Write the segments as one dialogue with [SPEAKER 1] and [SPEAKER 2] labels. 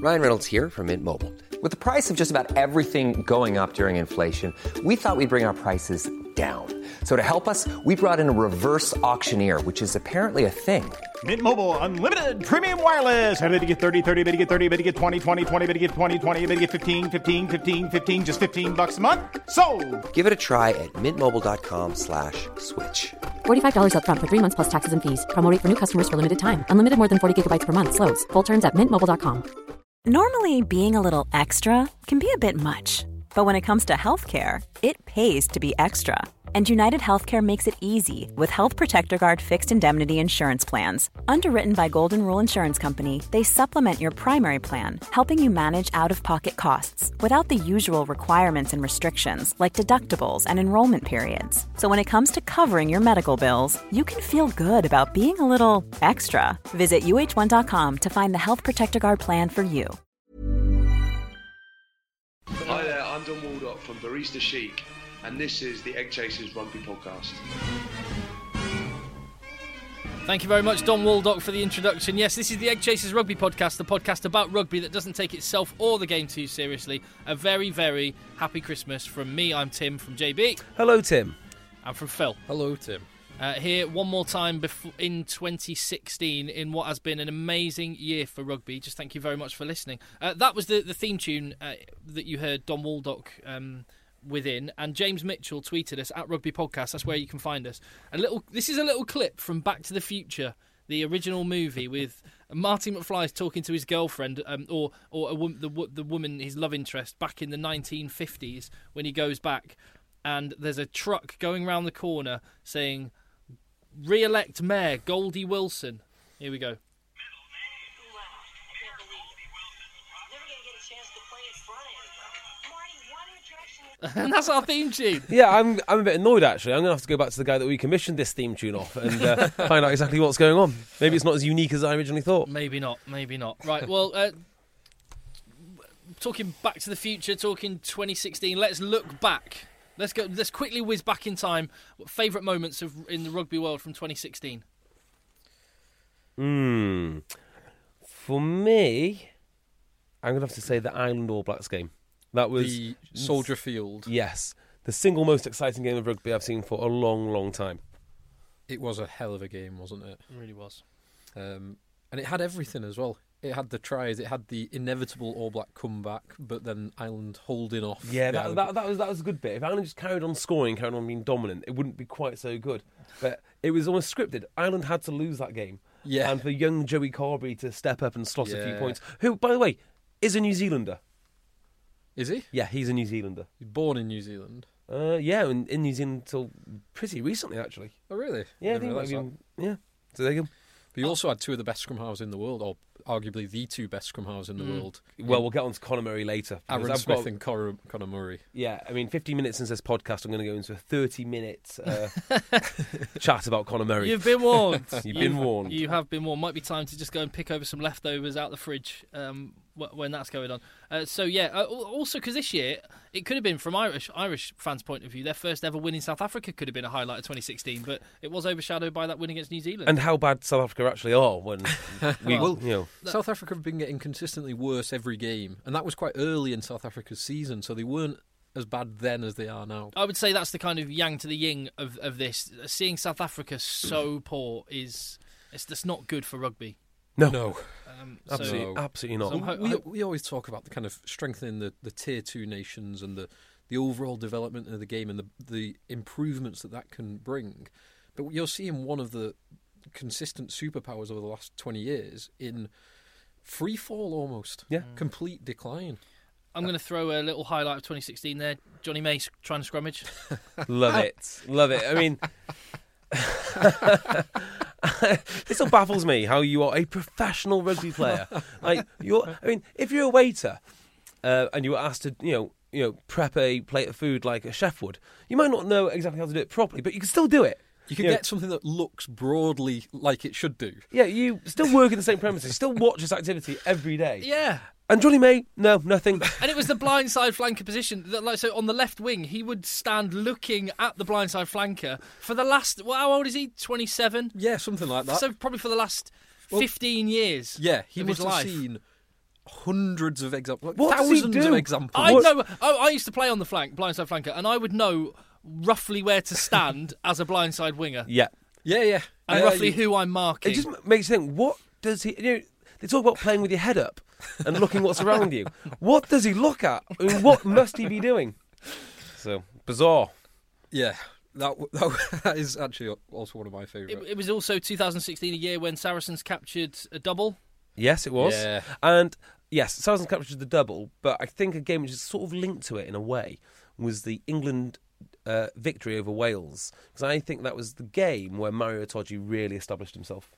[SPEAKER 1] Ryan Reynolds here from Mint Mobile. With the price of just about everything going up during inflation, we thought we'd bring our prices down. So to help us, we brought in a reverse auctioneer, which is apparently a thing.
[SPEAKER 2] Mint Mobile Unlimited Premium Wireless. How to get 30, 30, bit to get 30, bit to get 20, 20, 20, bit to get 20, 20, bit to get 15, 15, 15, 15, just $15 a month? Sold!
[SPEAKER 1] Give it a try at mintmobile.com/switch.
[SPEAKER 3] $45 up front for 3 months plus taxes and fees. Promo rate for new customers for limited time. Unlimited more than 40 gigabytes per month. Slows full terms at mintmobile.com.
[SPEAKER 4] Normally, being a little extra can be a bit much. But when it comes to healthcare, it pays to be extra. And United Healthcare makes it easy with Health Protector Guard fixed indemnity insurance plans. Underwritten by Golden Rule Insurance Company, they supplement your primary plan, helping you manage out-of-pocket costs without the usual requirements and restrictions like deductibles and enrollment periods. So when it comes to covering your medical bills, you can feel good about being a little extra. Visit uh1.com to find the Health Protector Guard plan for you.
[SPEAKER 5] Hi there, I'm Don Waldock from Barista Chic, and this is the Egg Chasers Rugby Podcast.
[SPEAKER 6] Thank you very much, Don Waldock, for the introduction. Yes, this is the Egg Chasers Rugby Podcast, the podcast about rugby that doesn't take itself or the game too seriously. A very, very happy Christmas from me. I'm Tim from JB.
[SPEAKER 7] Hello, Tim.
[SPEAKER 6] And from Phil.
[SPEAKER 8] Hello, Tim.
[SPEAKER 6] Here one more time in 2016 in what has been an amazing year for rugby. Just thank you very much for listening. That was the theme tune that you heard Don Waldock within, and James Mitchell tweeted us at Rugby Podcast. That's where you can find us. This is a little clip from Back to the Future, the original movie, with Marty McFly talking to his girlfriend, the woman, his love interest, back in the 1950s when he goes back, and there's a truck going round the corner saying, "Re-elect Mayor Goldie Wilson." Here we go. And that's our theme tune.
[SPEAKER 7] Yeah, I'm a bit annoyed, actually. I'm going to have to go back to the guy that we commissioned this theme tune off and find out exactly what's going on. Maybe it's not as unique as I originally thought.
[SPEAKER 6] Maybe not. Right, well, talking Back to the Future, talking 2016, let's look back. Let's quickly whiz back in time. What favourite moments in the rugby world from 2016?
[SPEAKER 7] For me, I'm going to have to say the Ireland All Blacks game. That was
[SPEAKER 8] the Soldier Field.
[SPEAKER 7] Yes, the single most exciting game of rugby I've seen for a long, long time.
[SPEAKER 8] It was a hell of a game, wasn't it?
[SPEAKER 6] It really was.
[SPEAKER 8] And it had everything as well. It had the tries, it had the inevitable All Black comeback, but then Ireland holding off.
[SPEAKER 7] Yeah, that was a good bit. If Ireland just carried on scoring, carried on being dominant, it wouldn't be quite so good. But it was almost scripted. Ireland had to lose that game.
[SPEAKER 8] Yeah.
[SPEAKER 7] And for young Joey Carberry to step up and slot a few points, who, by the way, is a New Zealander.
[SPEAKER 8] Is he?
[SPEAKER 7] Yeah, he's a New Zealander.
[SPEAKER 8] He's born in New Zealand.
[SPEAKER 7] Yeah, in New Zealand until pretty recently, actually.
[SPEAKER 8] Oh, really?
[SPEAKER 7] Yeah, I think yeah. So there you go.
[SPEAKER 8] But you also had two of the best scrum halves in the world, or arguably the two best scrum halves in the world.
[SPEAKER 7] Well, we'll get on to Conor Murray later.
[SPEAKER 8] Aaron Smith and Conor Murray.
[SPEAKER 7] Yeah, I mean, 50 minutes since this podcast, I'm going to go into a 30-minute chat about Conor Murray.
[SPEAKER 6] You've been warned.
[SPEAKER 7] You've been warned.
[SPEAKER 6] You have been warned. Might be time to just go and pick over some leftovers out the fridge when that's going on. Also because this year, it could have been, from Irish fans' point of view, their first ever win in South Africa could have been a highlight of 2016, but it was overshadowed by that win against New Zealand.
[SPEAKER 7] And how bad South Africa actually are when
[SPEAKER 8] South Africa have been getting consistently worse every game, and that was quite early in South Africa's season, so they weren't as bad then as they are now.
[SPEAKER 6] I would say that's the kind of yang to the yin of this. Seeing South Africa so poor it's just not good for rugby.
[SPEAKER 7] No. Absolutely not.
[SPEAKER 8] So we always talk about the kind of strengthening the tier 2 nations and the overall development of the game and the improvements that can bring. But you're seeing one of the consistent superpowers over the last 20 years in free fall almost.
[SPEAKER 7] Yeah.
[SPEAKER 8] Complete decline.
[SPEAKER 6] I'm going to throw a little highlight of 2016 there. Johnny May trying to scrummage.
[SPEAKER 7] Love it. I mean, it still baffles me how you are a professional rugby player. If you're a waiter and you were asked to, prep a plate of food like a chef would, you might not know exactly how to do it properly, but you can still do it.
[SPEAKER 8] You can get something that looks broadly like it should do.
[SPEAKER 7] Yeah, you still work in the same premises. You still watch this activity every day.
[SPEAKER 6] Yeah.
[SPEAKER 7] And Johnny May, no, nothing.
[SPEAKER 6] And it was the blindside flanker position. So on the left wing, he would stand looking at the blindside flanker for the last... Well, how old is he? 27?
[SPEAKER 8] Yeah, something like that.
[SPEAKER 6] So probably for the last 15 years.
[SPEAKER 8] Yeah, he
[SPEAKER 6] of
[SPEAKER 8] must
[SPEAKER 6] his
[SPEAKER 8] have
[SPEAKER 6] life.
[SPEAKER 8] seen hundreds of examples,
[SPEAKER 7] What does he
[SPEAKER 8] thousands
[SPEAKER 7] do?
[SPEAKER 8] of examples.
[SPEAKER 6] I know. I used to play on the flank, blindside flanker, and I would know roughly where to stand as a blindside winger,
[SPEAKER 7] Yeah.
[SPEAKER 8] Yeah.
[SPEAKER 6] and roughly who I'm marking.
[SPEAKER 7] It just makes you think, what does he... You know, they talk about playing with your head up and looking what's around you. What does he look at? I mean, what must he be doing? So, bizarre.
[SPEAKER 8] Yeah, that is actually also one of my favourite.
[SPEAKER 6] It was also 2016, a year when Saracens captured a double.
[SPEAKER 7] Yes, it was.
[SPEAKER 8] Yeah.
[SPEAKER 7] And, yes, Saracens captured the double, but I think a game which is sort of linked to it in a way was the England victory over Wales. Because I think that was the game where Mario Itoje really established himself.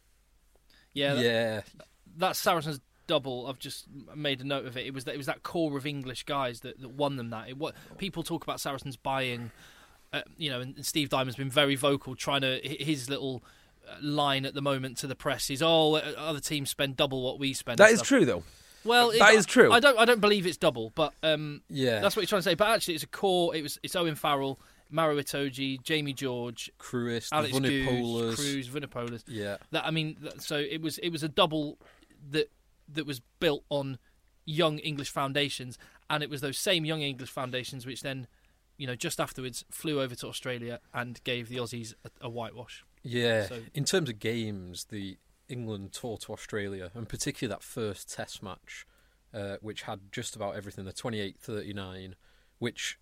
[SPEAKER 6] Yeah. That Saracens double, I've just made a note of it. It was that core of English guys that won them that. People talk about Saracens buying, and Steve Diamond's been very vocal, trying to his little line at the moment to the press is, other teams spend double what we spend.
[SPEAKER 7] That is true, though.
[SPEAKER 6] Well,
[SPEAKER 7] that is true.
[SPEAKER 6] I don't believe it's double, but
[SPEAKER 8] yeah,
[SPEAKER 6] that's what you're trying to say. But actually, it's a core. It's Owen Farrell, Mario Itoje, Jamie George,
[SPEAKER 8] Cruz,
[SPEAKER 6] Alex
[SPEAKER 8] Vunipolas.
[SPEAKER 6] Cruz, Vunipolas.
[SPEAKER 8] Yeah,
[SPEAKER 6] so it was a double that was built on young English foundations, and it was those same young English foundations which then, just afterwards flew over to Australia and gave the Aussies a whitewash.
[SPEAKER 8] Yeah,
[SPEAKER 6] So,
[SPEAKER 8] in terms of games, the England tour to Australia, and particularly that first Test match, which had just about everything, the 28-39, which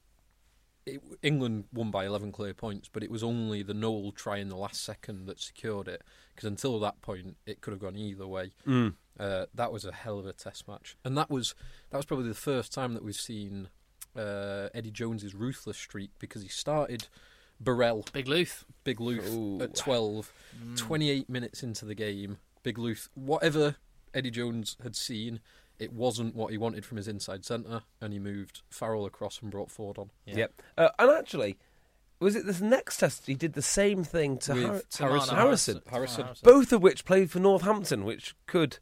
[SPEAKER 8] England won by 11 clear points, but it was only the Noel try in the last second that secured it, because until that point it could have gone either way. That was a hell of a Test match, and that was probably the first time that we've seen Eddie Jones's ruthless streak, because he started Burrell,
[SPEAKER 6] Big Luth
[SPEAKER 8] at 12, 28 minutes into the game. Big Luth, whatever Eddie Jones had seen, it wasn't what he wanted from his inside centre, and he moved Farrell across and brought Ford on.
[SPEAKER 7] Yep. And actually, was it this next Test he did the same thing to Harrison? Both of which played for Northampton, which could,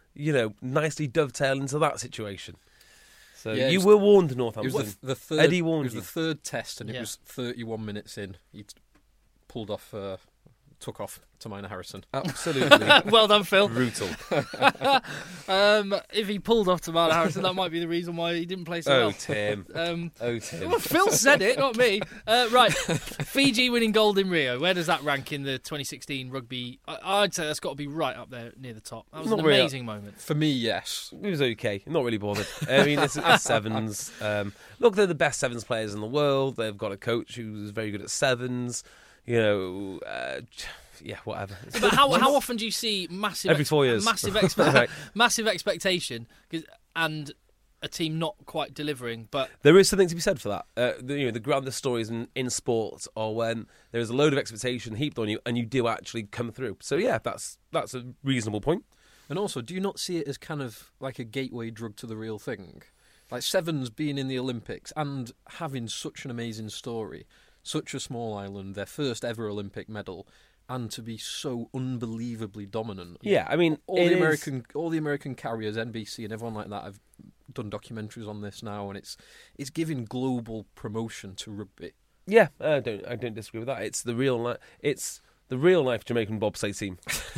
[SPEAKER 7] nicely dovetail into that situation. So you were warned, Northampton.
[SPEAKER 8] It was the third,
[SPEAKER 7] Eddie warned
[SPEAKER 8] you. It was the third Test, and it was 31 minutes in. He took off to Minor Harrison.
[SPEAKER 7] Absolutely.
[SPEAKER 6] Well done, Phil.
[SPEAKER 7] Brutal.
[SPEAKER 6] If he pulled off to Minor Harrison, that might be the reason why he didn't play so well.
[SPEAKER 7] Tim. Tim.
[SPEAKER 6] Well, Phil said it, not me. Right, Fiji winning gold in Rio. Where does that rank in the 2016 rugby? I'd say that's got to be right up there near the top. That was an amazing moment.
[SPEAKER 8] For me, yes.
[SPEAKER 7] It was okay. I'm not really bothered. I mean, it's sevens. Look, they're the best sevens players in the world. They've got a coach who's very good at sevens. Whatever.
[SPEAKER 6] But how often do you see massive
[SPEAKER 7] every 4 years
[SPEAKER 6] massive expectation and a team not quite delivering? But
[SPEAKER 7] there is something to be said for that. The grandest stories in sport are when there is a load of expectation heaped on you and you do actually come through. So yeah, that's a reasonable point.
[SPEAKER 8] And also, do you not see it as kind of like a gateway drug to the real thing? Like sevens being in the Olympics and having such an amazing story. Such a small island, their first ever Olympic medal, and to be so unbelievably dominant.
[SPEAKER 7] Yeah, I mean,
[SPEAKER 8] all the American carriers, NBC and everyone like that, have done documentaries on this now, and it's giving global promotion to rugby.
[SPEAKER 7] Yeah, I don't disagree with that. It's the real life Jamaican bobsleigh team.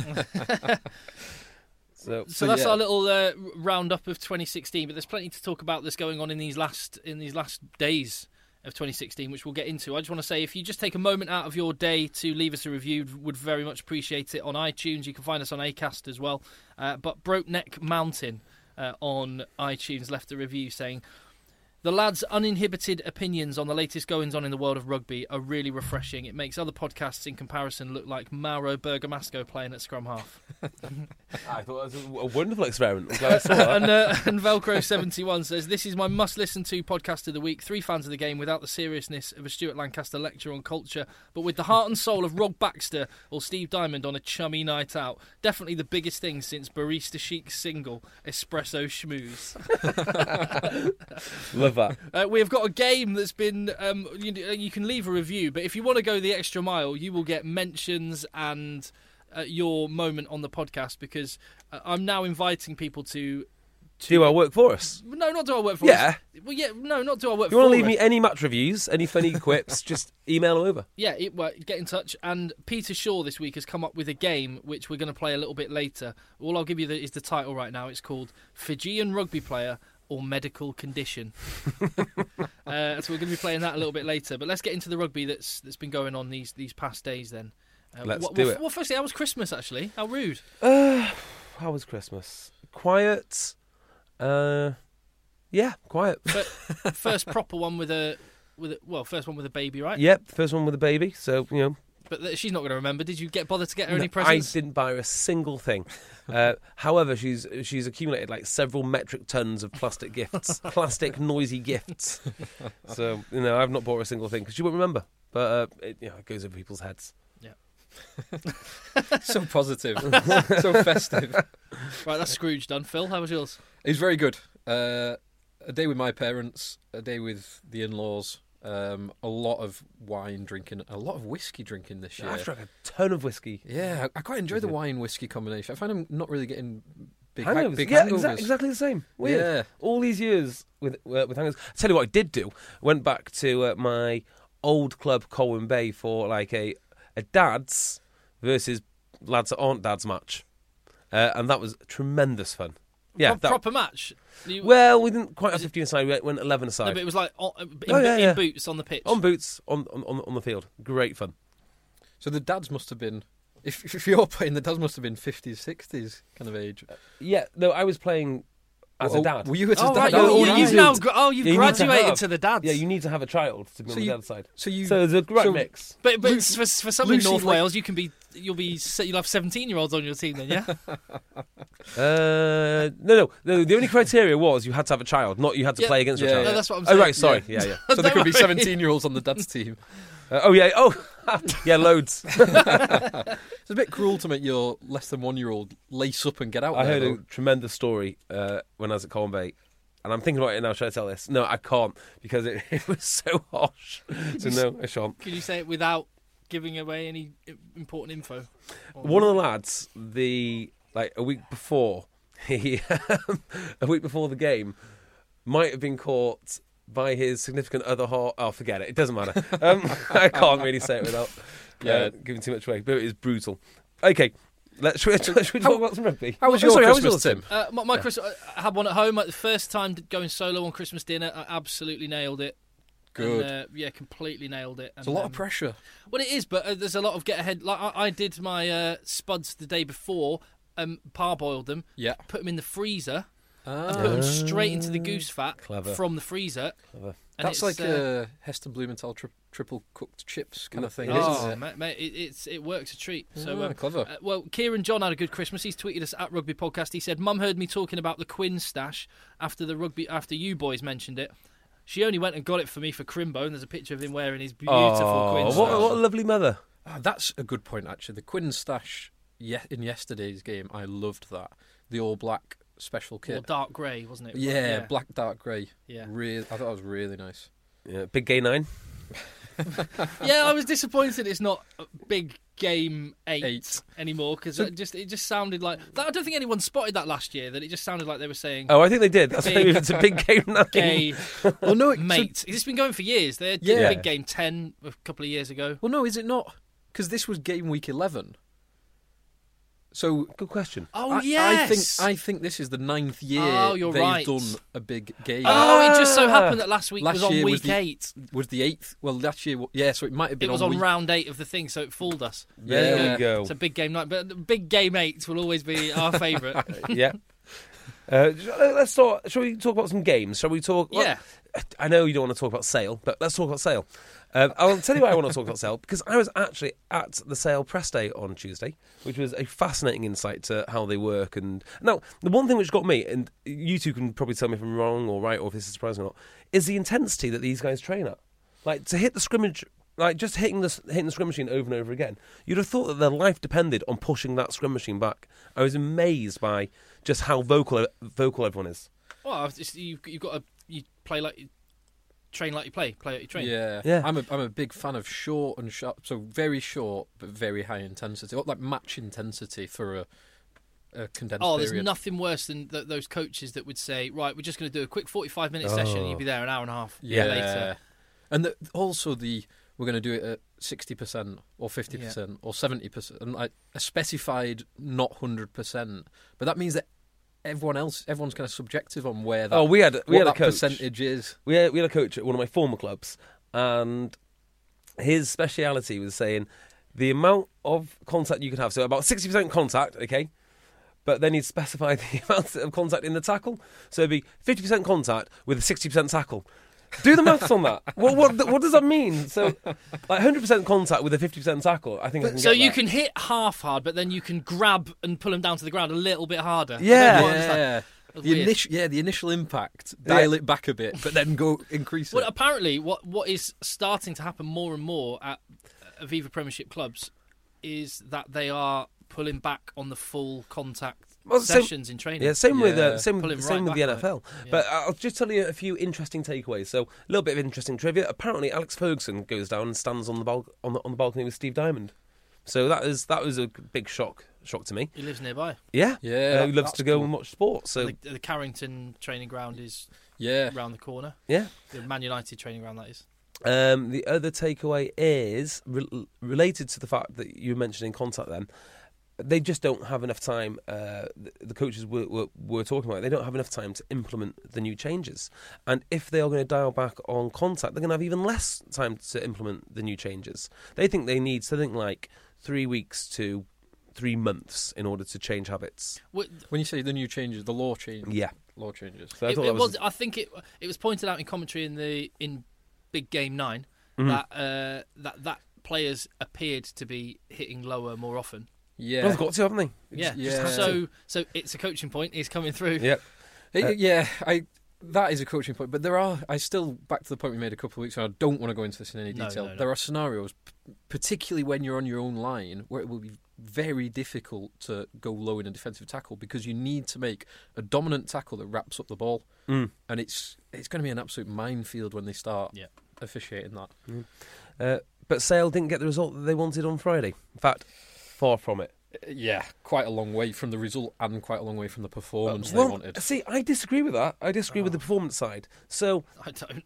[SPEAKER 7] So
[SPEAKER 6] that's our little roundup of 2016. But there's plenty to talk about that's going on in these last days of 2016, which we'll get into. I just want to say, if you just take a moment out of your day to leave us a review, would very much appreciate it on iTunes. You can find us on Acast as well. But Brokeneck Mountain on iTunes left a review saying, the lads' uninhibited opinions on the latest goings-on in the world of rugby are really refreshing. It makes other podcasts in comparison look like Mauro Bergamasco playing at scrum half.
[SPEAKER 7] I thought that was a wonderful experiment. I'm glad I saw that.
[SPEAKER 6] And Velcro71 says, this is my must-listen-to podcast of the week. 3 fans of the game without the seriousness of a Stuart Lancaster lecture on culture, but with the heart and soul of Rob Baxter or Steve Diamond on a chummy night out. Definitely the biggest thing since Barista Chic's single, Espresso Schmooze.
[SPEAKER 7] Love that.
[SPEAKER 6] We have got a game that's been... you can leave a review, but if you want to go the extra mile, you will get mentions and your moment on the podcast, because I'm now inviting people to
[SPEAKER 7] Do I work for us?
[SPEAKER 6] No, not do I work for
[SPEAKER 7] Yeah.
[SPEAKER 6] us. Well, yeah, no, not do I work
[SPEAKER 7] If you
[SPEAKER 6] for
[SPEAKER 7] want to leave
[SPEAKER 6] us.
[SPEAKER 7] me any match reviews, any funny quips, just email them over.
[SPEAKER 6] Yeah, get in touch. And Peter Shaw this week has come up with a game which we're going to play a little bit later. All I'll give you is the title right now. It's called Fijian Rugby Player or Medical Condition. So we're going to be playing that a little bit later. But let's get into the rugby that's been going on these past days then.
[SPEAKER 7] Let's do it.
[SPEAKER 6] Well, firstly, how was Christmas, actually? How rude.
[SPEAKER 7] How was Christmas? Quiet. Yeah, quiet.
[SPEAKER 6] But first proper one first one with a baby, right?
[SPEAKER 7] Yep, first one with a baby, so, you know.
[SPEAKER 6] But she's not going to remember. Did you bother to get her any presents?
[SPEAKER 7] I didn't buy her a single thing. However, she's accumulated like several metric tons of plastic gifts, plastic noisy gifts. So, you know, I've not bought her a single thing because she won't remember. But, it goes over people's heads.
[SPEAKER 8] So positive, so festive.
[SPEAKER 6] Right, that's Scrooge done. Phil, how was yours?
[SPEAKER 8] It was very good. A day with my parents, a day with the in-laws, a lot of wine drinking, a lot of whiskey drinking this year.
[SPEAKER 7] I've drank a ton of whiskey.
[SPEAKER 8] Yeah, I quite enjoy the wine-whiskey combination. I find I'm not really getting big
[SPEAKER 7] Hangovers.
[SPEAKER 8] big
[SPEAKER 7] Yeah,
[SPEAKER 8] hangovers.
[SPEAKER 7] exactly the same. Weird.
[SPEAKER 8] Yeah.
[SPEAKER 7] All these years with hangovers. I'll tell you what I did do. Went back to my old club, Colwyn Bay, for like a dads versus lads that aren't dads match. And that was tremendous fun. Yeah,
[SPEAKER 6] Proper match?
[SPEAKER 7] Well, we didn't quite have 15 aside. We went 11 aside.
[SPEAKER 6] No, but it was like in boots on the pitch.
[SPEAKER 7] On boots, on the field. Great fun.
[SPEAKER 8] So the dads must have been, if you're playing, the dads must have been 50s, 60s kind of age.
[SPEAKER 7] Yeah, no, I was playing as a dad.
[SPEAKER 8] Were you as a dad?
[SPEAKER 6] Right, you've graduated to the dads.
[SPEAKER 7] Yeah, you need to have a child to be on the dad's side.
[SPEAKER 8] So
[SPEAKER 7] there's a great mix.
[SPEAKER 6] But for some in
[SPEAKER 8] Lucy,
[SPEAKER 6] North
[SPEAKER 8] like-
[SPEAKER 6] Wales, you'll have 17-year-olds on your team then, yeah.
[SPEAKER 7] No. The only criteria was you had to have a child, not you had to play against your child.
[SPEAKER 6] No, that's what I'm
[SPEAKER 7] Oh
[SPEAKER 6] saying.
[SPEAKER 7] right, sorry. Yeah.
[SPEAKER 8] So there could be
[SPEAKER 6] Don't worry.
[SPEAKER 8] 17-year-olds on the dad's team.
[SPEAKER 7] Yeah, loads.
[SPEAKER 8] It's a bit cruel to make your less than 1-year-old lace up and get out
[SPEAKER 7] I
[SPEAKER 8] there.
[SPEAKER 7] heard a
[SPEAKER 8] though.
[SPEAKER 7] tremendous story when I was at Colwyn Bay, and I'm thinking about it now. Should I tell this? No, I can't because it was so harsh. So no, I shan't.
[SPEAKER 6] Can you say it without giving away any important info?
[SPEAKER 7] One of the lads, a week before, a week before the game, might have been caught by his significant other. Oh, forget it. It doesn't matter. I can't really say it without giving too much away. But it is brutal. Okay, should we talk about some rugby?
[SPEAKER 8] How was
[SPEAKER 7] Oh,
[SPEAKER 8] your
[SPEAKER 7] sorry, how was
[SPEAKER 8] Christmas,
[SPEAKER 7] yours,
[SPEAKER 8] Tim?
[SPEAKER 6] My Christmas, I had one at home. Like the first time going solo on Christmas dinner, I absolutely nailed it.
[SPEAKER 8] Good.
[SPEAKER 6] And, completely nailed it.
[SPEAKER 8] It's a lot of pressure.
[SPEAKER 6] Well, it is, but there's a lot of get ahead. Like I did my spuds the day before, parboiled them,
[SPEAKER 8] Yeah.
[SPEAKER 6] put them in the freezer, and put them straight into the goose fat from the freezer.
[SPEAKER 7] Clever.
[SPEAKER 6] And
[SPEAKER 8] That's
[SPEAKER 6] it's,
[SPEAKER 8] like Heston Blumenthal triple cooked chips kind of thing,
[SPEAKER 6] oh,
[SPEAKER 8] isn't it?
[SPEAKER 6] mate, it works a treat. So
[SPEAKER 8] clever.
[SPEAKER 6] Well, Kieran John had a good Christmas. He's tweeted us at Rugby Podcast. He said, "Mum heard me talking about the Quinn stash after you boys mentioned it. She only went and got it for me for Crimbo, and there's a picture of him wearing his beautiful Quinn stash."
[SPEAKER 7] What a lovely mother.
[SPEAKER 8] That's a good point, actually. The Quinn stash in yesterday's game, I loved that. The all black special kit.
[SPEAKER 6] Or dark grey, wasn't it?
[SPEAKER 8] Yeah, black, dark grey.
[SPEAKER 6] Yeah.
[SPEAKER 8] Really, I thought it was really nice.
[SPEAKER 7] Yeah, big gay 9.
[SPEAKER 6] Yeah, I was disappointed it's not Big Game 8 anymore, because it just sounded like... I don't think anyone spotted that last year, that it just sounded like they were saying...
[SPEAKER 7] Oh, I think they did. That's why
[SPEAKER 6] Big-
[SPEAKER 7] it's a big game 9.
[SPEAKER 6] Gay
[SPEAKER 8] Well, no,
[SPEAKER 6] mate. It's been going for years. They did
[SPEAKER 8] Yeah.
[SPEAKER 6] Big Game 10 a couple of years ago.
[SPEAKER 8] Well, no, is it not? Because this was game week 11. So
[SPEAKER 7] Good question.
[SPEAKER 6] Oh,
[SPEAKER 8] I think this is the 9th year
[SPEAKER 6] you're
[SPEAKER 8] they've
[SPEAKER 6] right.
[SPEAKER 8] done a big game.
[SPEAKER 6] Oh, it just so happened that last week
[SPEAKER 8] Last
[SPEAKER 6] was on
[SPEAKER 8] year
[SPEAKER 6] week
[SPEAKER 8] was the-
[SPEAKER 6] 8.
[SPEAKER 8] Was the 8th? Well, last year, yeah. So it might have been.
[SPEAKER 6] It was
[SPEAKER 8] on
[SPEAKER 6] on
[SPEAKER 8] week...
[SPEAKER 6] round 8 of the thing, so it fooled us.
[SPEAKER 7] There we go.
[SPEAKER 6] It's a big game night, but the Big Game 8 will always be our favourite.
[SPEAKER 7] Yeah. Let's start. Shall we talk about some games? Shall we talk?
[SPEAKER 6] Yeah.
[SPEAKER 7] I know you don't want to talk about Sale, but let's talk about Sale. I'll tell you why I want to talk about Sale, because I was actually at the Sale press day on Tuesday, which was a fascinating insight to how they work. And now, the one thing which got me, and you two can probably tell me if I'm wrong or right, or if this is surprising or not, is the intensity that these guys train at. Like, to hit the scrimmage, like just hitting the scrum machine over and over again, you'd have thought that their life depended on pushing that scrum machine back. I was amazed by just how vocal everyone is.
[SPEAKER 6] Well, you've got to play like you train like you play like you train.
[SPEAKER 8] Yeah. I'm a big fan of short and sharp, so very short but very high intensity, like match intensity for a condensed
[SPEAKER 6] Oh,
[SPEAKER 8] period.
[SPEAKER 6] there's nothing worse than those coaches that would say, right, we're just going to do a quick 45-minute session and you'll be there an hour and a half later.
[SPEAKER 8] And also we're going to do it at 60% or 50% or 70%, and like a specified not 100%. But that means that everyone's kind of subjective on where that.
[SPEAKER 7] We had a coach.
[SPEAKER 8] Percentage is.
[SPEAKER 7] We had a coach at one of my former clubs, and his speciality was saying the amount of contact you could have. So about 60% contact, okay. But then he'd specify the amount of contact in the tackle. So it'd be 50% contact with a 60% tackle. Do the maths on that. What does that mean? So, like 100% contact with a 50% tackle, I think I can
[SPEAKER 6] So
[SPEAKER 7] get
[SPEAKER 6] you
[SPEAKER 7] that.
[SPEAKER 6] can hit half hard, but then you can grab and pull him down to the ground a little bit harder.
[SPEAKER 8] Yeah.
[SPEAKER 6] That's
[SPEAKER 8] The initial impact, dial it back a bit, but then go increase it.
[SPEAKER 6] Well, apparently, what is starting to happen more and more at Aviva Premiership clubs is that they are pulling back on the full contact sessions in training.
[SPEAKER 7] Yeah, same with the
[SPEAKER 6] Pulling right
[SPEAKER 7] with the
[SPEAKER 6] back on
[SPEAKER 7] NFL.
[SPEAKER 6] it. Yeah.
[SPEAKER 7] But I'll just tell you a few interesting takeaways. So a little bit of interesting trivia. Apparently, Alex Ferguson goes down and stands on the balcony with Steve Diamond. So that was a big shock to me.
[SPEAKER 6] He lives nearby.
[SPEAKER 7] Yeah,
[SPEAKER 8] Yeah,
[SPEAKER 7] he loves
[SPEAKER 8] that's
[SPEAKER 7] to go
[SPEAKER 8] cool.
[SPEAKER 7] and watch sports. So
[SPEAKER 6] The Carrington training ground is
[SPEAKER 8] Yeah.
[SPEAKER 6] round the corner.
[SPEAKER 7] yeah.
[SPEAKER 6] The Man United training ground, that is.
[SPEAKER 7] The other takeaway is related to the fact that you were mentioning contact. Then they just don't have enough time. The coaches were talking about it. They don't have enough time to implement the new changes. And if they are going to dial back on contact, they're going to have even less time to implement the new changes. They think they need something like 3 weeks to 3 months in order to change habits.
[SPEAKER 8] When you say the new changes, the law changes.
[SPEAKER 7] Yeah.
[SPEAKER 8] Law changes.
[SPEAKER 7] So I thought that was
[SPEAKER 6] I think it was pointed out in commentary in Big Game 9
[SPEAKER 7] Mm-hmm.
[SPEAKER 6] that players appeared to be hitting lower more often.
[SPEAKER 8] Yeah.
[SPEAKER 7] Well, they've got to, haven't they?
[SPEAKER 6] Yeah.
[SPEAKER 8] Yeah.
[SPEAKER 6] So it's a coaching point. He's coming through.
[SPEAKER 7] Yep.
[SPEAKER 8] That is a coaching point, but I still, back to the point we made a couple of weeks ago, I don't want to go into this in any detail.
[SPEAKER 6] No.
[SPEAKER 8] There are scenarios, particularly when you're on your own line, where it will be very difficult to go low in a defensive tackle because you need to make a dominant tackle that wraps up the ball. And it's going to be an absolute minefield when they start officiating that.
[SPEAKER 7] But Sale didn't get the result that they wanted on Friday. In fact, far from it.
[SPEAKER 8] Yeah, quite a long way from the result and quite a long way from the performance they wanted.
[SPEAKER 7] See, I disagree with that. I disagree with the performance side. So
[SPEAKER 6] I don't.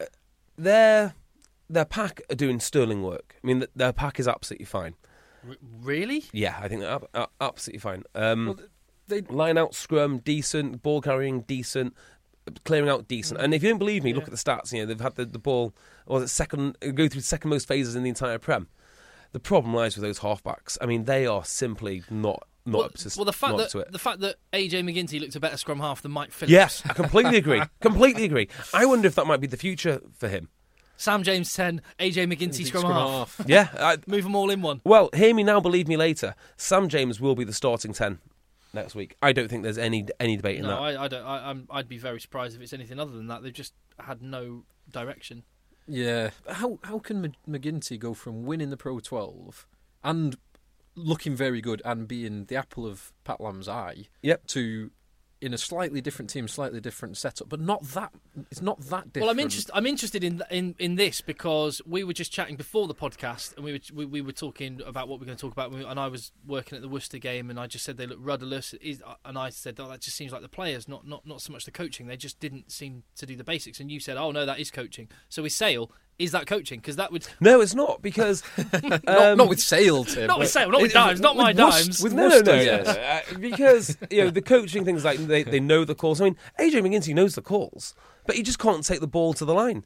[SPEAKER 7] their pack are doing sterling work. I mean, their pack is absolutely fine.
[SPEAKER 6] Really?
[SPEAKER 7] Yeah, I think they're absolutely fine.
[SPEAKER 8] They
[SPEAKER 7] Line out, scrum, decent. Ball carrying, decent. Clearing out, decent. And if you don't believe me, look at the stats. You know, they've had the ball, or the second, go through the second most phases in the entire Prem. The problem lies with those halfbacks. I mean, they are simply not up to
[SPEAKER 6] the fact
[SPEAKER 7] not
[SPEAKER 6] that
[SPEAKER 7] up to it.
[SPEAKER 6] the fact that AJ McGinty looked a better scrum half than Mike Phillips.
[SPEAKER 7] Yes, I completely agree. Completely agree. I wonder if that might be the future for him.
[SPEAKER 6] Sam James 10, AJ McGinty scrum half.
[SPEAKER 7] Yeah.
[SPEAKER 6] Move them all in one.
[SPEAKER 7] Well, hear me now, believe me later. Sam James will be the starting 10 next week. I don't think there's any debate in
[SPEAKER 6] No,
[SPEAKER 7] that.
[SPEAKER 6] I don't. I'd be very surprised if it's anything other than that. They've just had no direction.
[SPEAKER 8] Yeah. How can McGinty go from winning the Pro 12 and looking very good and being the apple of Pat Lam's eye to in a slightly different team, slightly different setup, but not that. It's not that different.
[SPEAKER 6] Well, I'm interested in this because we were just chatting before the podcast, and we were talking about what we're going to talk about, and I was working at the Worcester game, and I just said they look rudderless, and I said, oh, that just seems like the players, not so much the coaching. They just didn't seem to do the basics, and you said, oh no, that is coaching. So with Sale, is that coaching? Because that would
[SPEAKER 7] No, it's not, because
[SPEAKER 8] not with Sale, Tim.
[SPEAKER 6] not with Sale, not with Dimes, not my Dimes.
[SPEAKER 8] With
[SPEAKER 7] no,
[SPEAKER 8] Worcester, yes.
[SPEAKER 7] because the coaching things, like they know the calls. I mean, AJ McGinty knows the calls, but he just can't take the ball to the line.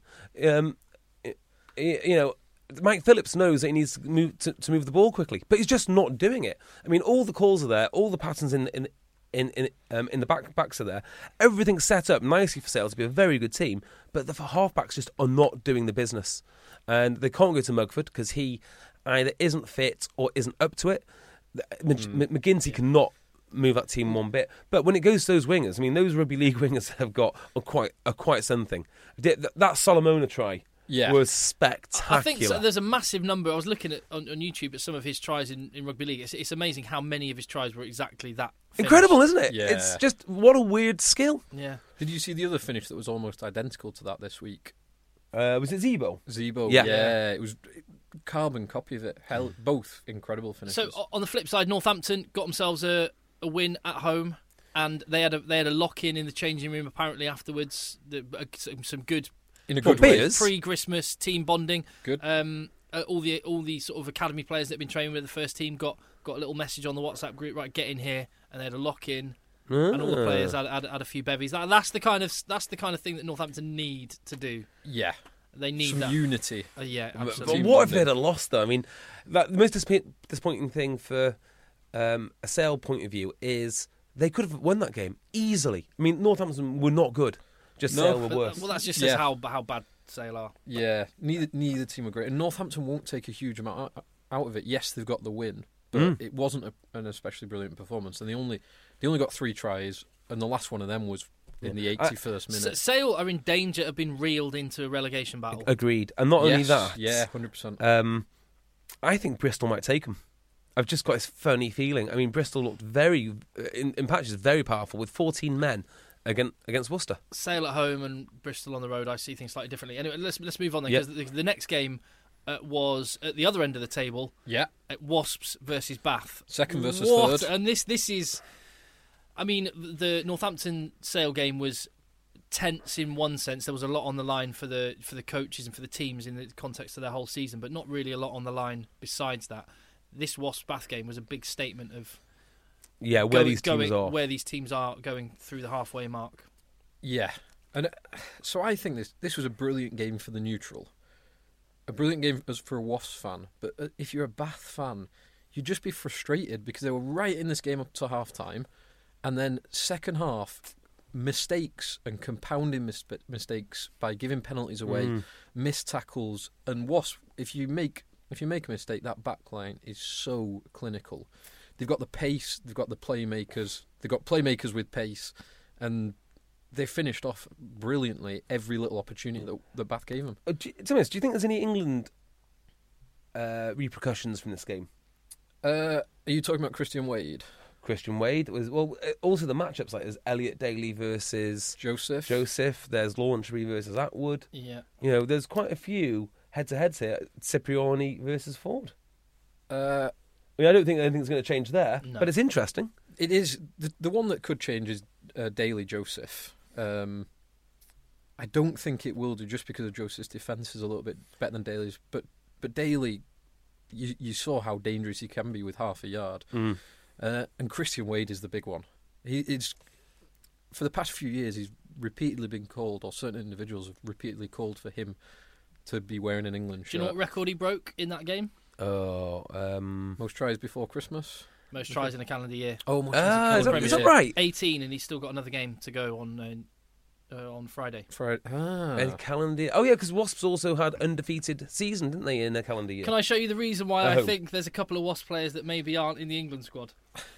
[SPEAKER 7] Mike Phillips knows that he needs to move the ball quickly, but he's just not doing it. I mean, all the calls are there, all the patterns in the backs are there. Everything's set up nicely for Sale to be a very good team, but the halfbacks just are not doing the business, and they can't go to Mugford because he either isn't fit or isn't up to it. McGinty cannot move that team one bit, but when it goes to those wingers, I mean, those rugby league wingers have got are quite something. That Solomona try was spectacular.
[SPEAKER 6] I think there's a massive number. I was looking at on YouTube at some of his tries in rugby league. It's amazing how many of his tries were exactly that. Finish.
[SPEAKER 7] Incredible, isn't it?
[SPEAKER 8] Yeah.
[SPEAKER 7] It's just, what a weird skill.
[SPEAKER 6] Yeah.
[SPEAKER 8] Did you see the other finish that was almost identical to that this week?
[SPEAKER 7] Was it Zebo?
[SPEAKER 8] Zebo,
[SPEAKER 7] Yeah.
[SPEAKER 8] It was carbon copy of it. Both incredible finishes.
[SPEAKER 6] So on the flip side, Northampton got themselves a a win at home, and they had a lock-in in the changing room apparently afterwards. Some good
[SPEAKER 8] in a good way.
[SPEAKER 6] Pre-Christmas team bonding.
[SPEAKER 8] Good.
[SPEAKER 6] All the sort of academy players that have been training with the first team got a little message on the WhatsApp group, right, get in here, and they had a lock-in. And all the players had a few bevies. That's the kind of thing that Northampton need to do.
[SPEAKER 8] Yeah,
[SPEAKER 6] they need
[SPEAKER 8] some
[SPEAKER 6] that
[SPEAKER 8] unity.
[SPEAKER 6] Yeah, absolutely.
[SPEAKER 7] But what if they'd have lost though? I mean, the most disappointing thing for a Sale point of view is they could have won that game easily. I mean, Northampton were not good. Sale were worse.
[SPEAKER 6] Well, that's just says how bad Sale are.
[SPEAKER 8] Yeah, neither team were great, and Northampton won't take a huge amount out of it. Yes, they've got the win, but it wasn't an especially brilliant performance, and they only got 3 tries, and the last one of them was in the 81st minute.
[SPEAKER 6] Sale are in danger of being reeled into a relegation battle.
[SPEAKER 7] Agreed, and not only that,
[SPEAKER 8] 100%.
[SPEAKER 7] I think Bristol might take them. I've just got this funny feeling. I mean, Bristol looked very, in patches, very powerful with 14 men against Worcester.
[SPEAKER 6] Sale at home and Bristol on the road, I see things slightly differently. Anyway, let's move on then, because the next game was at the other end of the table.
[SPEAKER 8] Yeah,
[SPEAKER 6] at Wasps versus Bath.
[SPEAKER 8] Second versus third.
[SPEAKER 6] And this is, I mean, the Northampton Sale game was tense in one sense. There was a lot on the line for the coaches and for the teams in the context of their whole season, but not really a lot on the line besides that. This Wasps Bath game was a big statement of
[SPEAKER 7] where these teams are
[SPEAKER 6] going through the halfway mark.
[SPEAKER 8] Yeah, and so I think this was a brilliant game for the neutral, a brilliant game for a Wasps fan. But if you're a Bath fan, you'd just be frustrated because they were right in this game up to half time, and then second half mistakes and compounding mistakes by giving penalties away, missed tackles, and Wasps. If you make a mistake, that back line is so clinical. They've got the pace, they've got the playmakers, they've got playmakers with pace, and they finished off brilliantly every little opportunity that Bath gave them.
[SPEAKER 7] Thomas, do you think there's any England repercussions from this game?
[SPEAKER 8] Are you talking about Christian Wade?
[SPEAKER 7] Christian Wade was also the matchups, like there's Elliot Daly versus
[SPEAKER 8] Joseph.
[SPEAKER 7] There's Launchery versus Atwood.
[SPEAKER 6] Yeah,
[SPEAKER 7] there's quite a few head-to-heads here. Cipriani versus Ford. I don't think anything's going to change there, but it's interesting.
[SPEAKER 8] It is. The one that could change is Daly Joseph. I don't think it will do, just because of Joseph's defence is a little bit better than Daly's. But Daly, you saw how dangerous he can be with half a yard. And Christian Wade is the big one. It's for the past few years, he's repeatedly been called, or certain individuals have repeatedly called for him to be wearing an England shirt.
[SPEAKER 6] Do you know what record he broke in that game?
[SPEAKER 8] Most tries before Christmas.
[SPEAKER 6] Most tries in a calendar year.
[SPEAKER 8] Oh, is
[SPEAKER 7] that right?
[SPEAKER 6] 18, and he's still got another game to go on Friday.
[SPEAKER 7] A calendar year. Oh yeah, because Wasps also had undefeated season, didn't they, in a calendar year?
[SPEAKER 6] Can I show you the reason why I think there's a couple of Wasps players that maybe aren't in the England squad?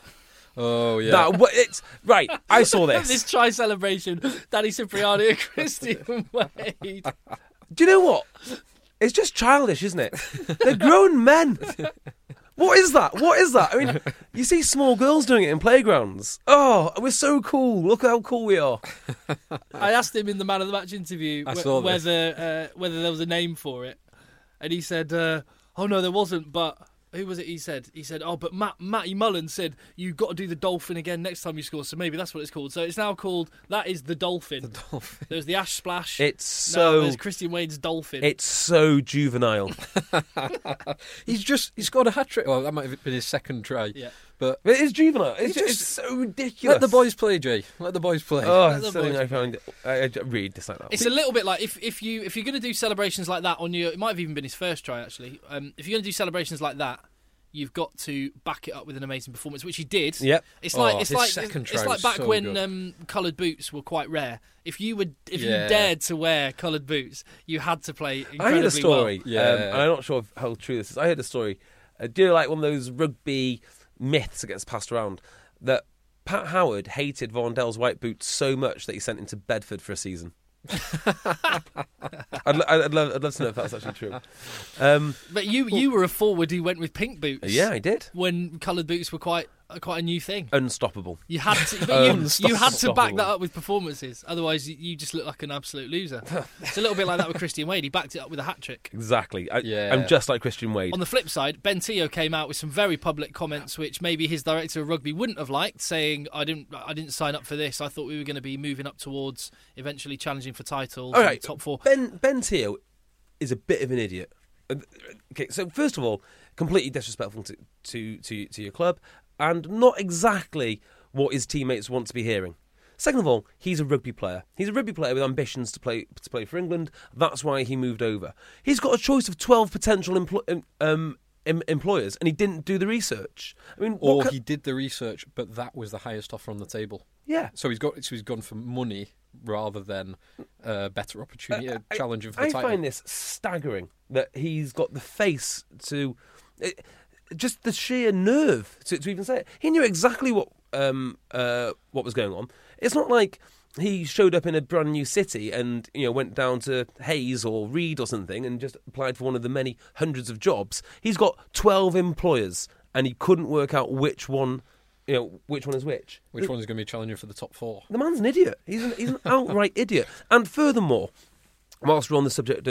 [SPEAKER 8] Oh yeah.
[SPEAKER 7] It's right. I saw this.
[SPEAKER 6] This try celebration, Danny Cipriani and Christian Wade.
[SPEAKER 7] Do you know what? It's just childish, isn't it? They're grown men. What is that? I mean, you see small girls doing it in playgrounds. Oh, we're so cool. Look how cool we are.
[SPEAKER 6] I asked him in the Man of the Match interview whether there was a name for it. And he said, oh, no, there wasn't, but... Who was it he said? He said, but Matty Mullen said, you've got to do the dolphin again next time you score, so maybe that's what it's called. So it's now called, that is the dolphin. The dolphin. There's the Ash Splash. There's Christian Wade's dolphin.
[SPEAKER 7] It's so juvenile.
[SPEAKER 8] He scored a hat-trick. Well, that might have been his second try.
[SPEAKER 6] Yeah.
[SPEAKER 8] But
[SPEAKER 7] it is juvenile. It's so ridiculous.
[SPEAKER 8] Let the boys play, Jay. Let the boys play.
[SPEAKER 7] Oh, that's something I found. I really dislike that.
[SPEAKER 6] It's a little bit like if you're going to do celebrations like that on your, it might have even been his first try actually. If you're going to do celebrations like that, you've got to back it up with an amazing performance, which he did.
[SPEAKER 7] Yep.
[SPEAKER 6] It's like back when coloured boots were quite rare. If you dared to wear coloured boots, you had to play incredibly well.
[SPEAKER 7] I heard a story. And I'm not sure how true this is. I heard a story. Do you know, like one of those rugby myths that gets passed around, that Pat Howard hated Vondell's white boots so much that he sent him to Bedford for a season. I'd love to know if that's actually true.
[SPEAKER 6] But you were a forward who went with pink boots.
[SPEAKER 7] Yeah, I did.
[SPEAKER 6] When coloured boots were quite quite a new thing.
[SPEAKER 7] Unstoppable.
[SPEAKER 6] You had to, but you had to back
[SPEAKER 7] Unstoppable.
[SPEAKER 6] that up with performances. Otherwise, you just look like an absolute loser. It's a little bit like that with Christian Wade. He backed it up with a hat trick.
[SPEAKER 7] Exactly.
[SPEAKER 8] Yeah.
[SPEAKER 7] I'm just like Christian Wade.
[SPEAKER 6] On the flip side, Ben Teo came out with some very public comments, which maybe his director of rugby wouldn't have liked, saying, "I didn't sign up for this. I thought we were going to be moving up towards eventually challenging for titles,
[SPEAKER 7] All right,
[SPEAKER 6] top 4."
[SPEAKER 7] Ben Teo is a bit of an idiot. Okay, so first of all, completely disrespectful to your club, and not exactly what his teammates want to be hearing. Second of all, he's a rugby player. He's a rugby player with ambitions to play for England. That's why he moved over. He's got a choice of 12 potential employers, and he didn't do the research. I mean,
[SPEAKER 8] he did the research, but that was the highest offer on the table.
[SPEAKER 7] Yeah.
[SPEAKER 8] So he's gone for money rather than better opportunity, challenging for the title.
[SPEAKER 7] I find this staggering that he's got the face to, just the sheer nerve to even say it. He knew exactly what was going on. It's not like he showed up in a brand new city and went down to Hayes or Reed or something and just applied for one of the many hundreds of jobs. He's got 12 employers and he couldn't work out which one. Which one is which?
[SPEAKER 8] Which one is going to be challenging for the top 4?
[SPEAKER 7] The man's an idiot. He's an outright idiot. And furthermore, whilst we're on the subject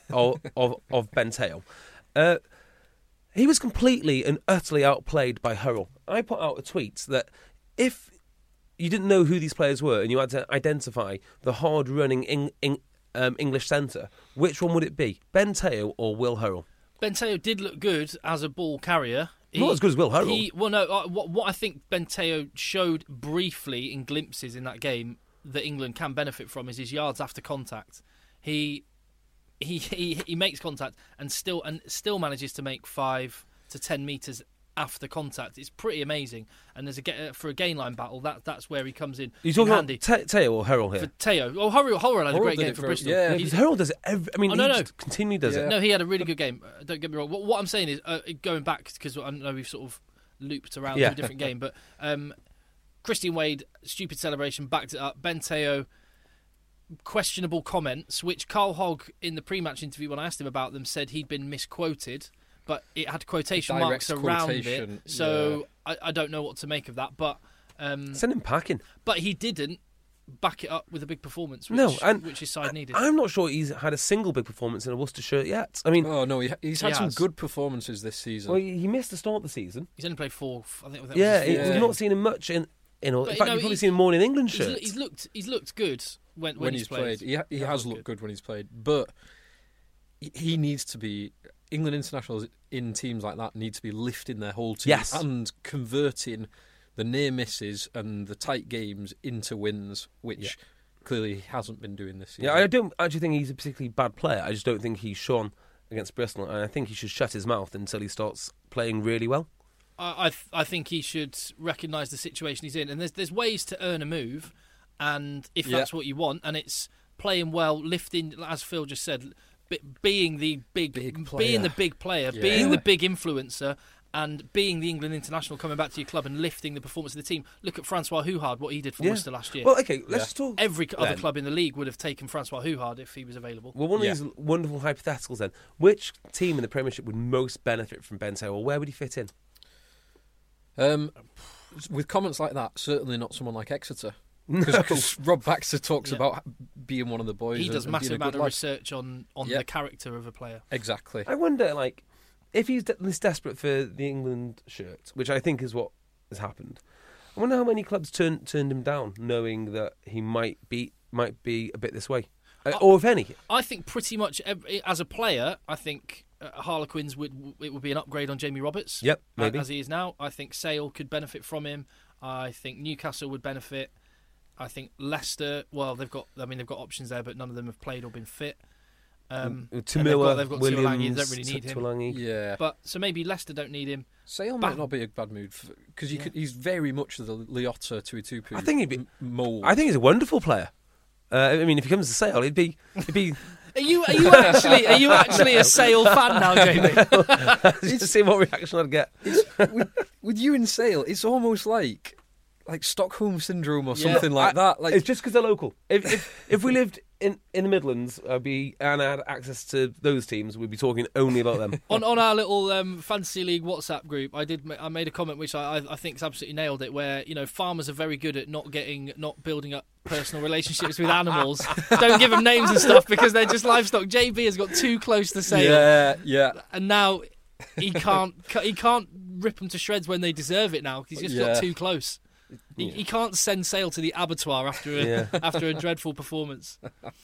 [SPEAKER 7] of Ben Teo, he was completely and utterly outplayed by Hurrell. I put out a tweet that if you didn't know who these players were and you had to identify the hard-running English centre, which one would it be? Ben Teo or Will Hurrell?
[SPEAKER 6] Ben Teo did look good as a ball carrier.
[SPEAKER 7] Not as good as Will Hurrell.
[SPEAKER 6] What I think Ben Teo showed briefly in glimpses in that game that England can benefit from is his yards after contact. He makes contact and still manages to make 5 to 10 metres after contact. It's pretty amazing. And for a gain line battle, that's where he comes in.
[SPEAKER 7] You're talking
[SPEAKER 6] handy.
[SPEAKER 7] about Teo or Hurrell here?
[SPEAKER 6] For Teo. Oh, Hurrell had a great game for Bristol.
[SPEAKER 7] Yeah, Hurrell does it continually does it.
[SPEAKER 6] No, he had a really good game. Don't get me wrong. What I'm saying is, going back, because I know we've sort of looped around to a different game, but Christian Wade, stupid celebration, backed it up. Ben Teo, questionable comments, which Carl Hogg, in the pre-match interview when I asked him about them, said he'd been misquoted, but it had quotation marks around it, so I don't know what to make of that. But
[SPEAKER 7] send him packing.
[SPEAKER 6] But he didn't back it up with a big performance, which his side needed.
[SPEAKER 7] I'm not sure he's had a single big performance in a Worcester shirt yet. I mean,
[SPEAKER 8] he's had some good performances this season.
[SPEAKER 7] Well, he missed the start of the season.
[SPEAKER 6] He's only played 4. I think.
[SPEAKER 7] We've not seen him much in fact, you've probably seen him more in England shirts.
[SPEAKER 6] He's looked good when he's played.
[SPEAKER 8] He has looked good when he's played, but he needs to be. England internationals in teams like that need to be lifting their whole team and converting the near misses and the tight games into wins, which clearly he hasn't been doing this season.
[SPEAKER 7] Yeah, I don't actually think he's a particularly bad player. I just don't think he's shone against Bristol, and I think he should shut his mouth until he starts playing really well.
[SPEAKER 6] I think he should recognise the situation he's in, and there's ways to earn a move, and if that's what you want, and it's playing well, lifting, as Phil just said, being the big player, being the big influencer, and being the England international, coming back to your club and lifting the performance of the team. Look at Francois Houhard, what he did for Worcester last year.
[SPEAKER 7] Well, okay, let's talk.
[SPEAKER 6] Every other club in the league would have taken Francois Houhard if he was available.
[SPEAKER 7] Well, one of these wonderful hypotheticals then. Which team in the Premiership would most benefit from Ben Teo, or where would he fit in?
[SPEAKER 8] With comments like that, certainly not someone like Exeter. Because Rob Baxter talks about being one of the boys.
[SPEAKER 6] He does massive amount of research on the character of a player.
[SPEAKER 8] Exactly.
[SPEAKER 7] I wonder, if he's this desperate for the England shirt, which I think is what has happened, I wonder how many clubs turned him down, knowing that he might be a bit this way, or if any.
[SPEAKER 6] I think pretty much as a player, I think Harlequins would be an upgrade on Jamie Roberts.
[SPEAKER 7] Yep, maybe
[SPEAKER 6] as he is now. I think Sale could benefit from him. I think Newcastle would benefit. I think Leicester. Well, they've got options there, but none of them have played or been fit.
[SPEAKER 7] Tamua,
[SPEAKER 6] they've got
[SPEAKER 7] Williams,
[SPEAKER 6] Tuolangi, they don't really need him.
[SPEAKER 7] Tuolangi.
[SPEAKER 8] Yeah,
[SPEAKER 6] but so maybe Leicester don't need him.
[SPEAKER 8] Sale might not be a bad move because he's very much the Leota Tuitupu.
[SPEAKER 7] I think he'd be
[SPEAKER 8] mould.
[SPEAKER 7] I think he's a wonderful player. I mean, if he comes to Sale, he'd be.
[SPEAKER 6] Are you actually a Sale fan now, Jamie?
[SPEAKER 7] Just see what reaction I'd get.
[SPEAKER 8] With you and Sale, it's almost like Stockholm syndrome or something like that.
[SPEAKER 7] It's just because they're local. If we lived in the Midlands, and I had access to those teams, we'd be talking only about them.
[SPEAKER 6] on our little Fantasy League WhatsApp group, I made a comment which I think's absolutely nailed it, where farmers are very good at not building up personal relationships with animals. Don't give them names and stuff because they're just livestock. JB has got too close to sale.
[SPEAKER 8] Yeah.
[SPEAKER 6] And now he can't rip them to shreds when they deserve it now because he's just got too close. He can't send Sale to the abattoir after a dreadful performance.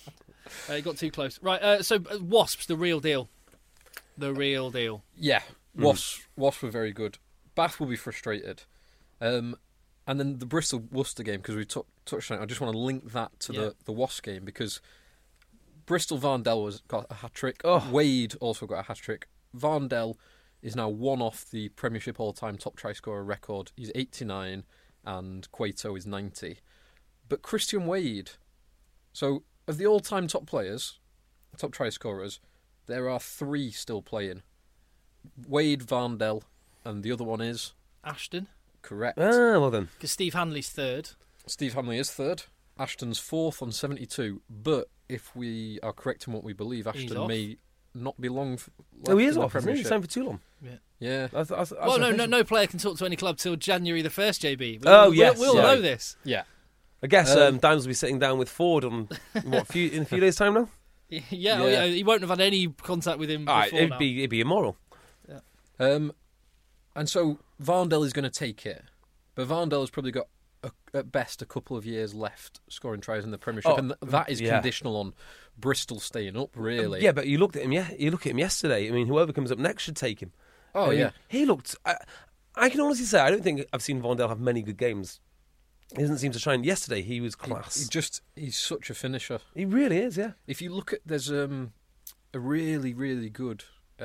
[SPEAKER 6] He got too close. Right, so Wasps, the real deal. The real deal.
[SPEAKER 8] Yeah, Wasps were very good. Bath will be frustrated. And then the Bristol-Worcester game, because we touched on it, I just want to link that to the Wasps game, because Bristol-Varndell got a hat-trick. Wade also got a hat-trick. Varndell is now one off the Premiership all-time top try-scorer record. He's 89, and Cueto is 90. But Christian Wade... So, of the all-time top players, top try-scorers, there are 3 still playing. Wade, Varndell, and the other one is...
[SPEAKER 6] Ashton.
[SPEAKER 8] Correct.
[SPEAKER 7] Ah, well then.
[SPEAKER 6] Because Steve Hanley's 3rd.
[SPEAKER 8] Steve Hanley is 3rd. Ashton's 4th on 72. But if we are correct in what we believe, Ashton may not be long.
[SPEAKER 7] He is off. He's signed for too long.
[SPEAKER 8] Yeah.
[SPEAKER 6] No player can talk to any club till January the 1st, JB. We'll know this.
[SPEAKER 8] Yeah.
[SPEAKER 7] I guess Downs will be sitting down with Ford in a few days' time now.
[SPEAKER 6] Yeah. He won't have had any contact with him before.
[SPEAKER 7] It'd be immoral.
[SPEAKER 8] Yeah. And so Varndell is going to take it, but Varndell has probably got at best a couple of years left scoring tries in the Premiership, and that is conditional on Bristol staying up. Really.
[SPEAKER 7] Yeah, but you looked at him. You look at him yesterday. I mean, whoever comes up next should take him. He looked. I can honestly say I don't think I've seen Varndell have many good games. He doesn't seem to shine. Yesterday he was class.
[SPEAKER 8] He's such a finisher.
[SPEAKER 7] He really is. Yeah.
[SPEAKER 8] If you look at there's a really really good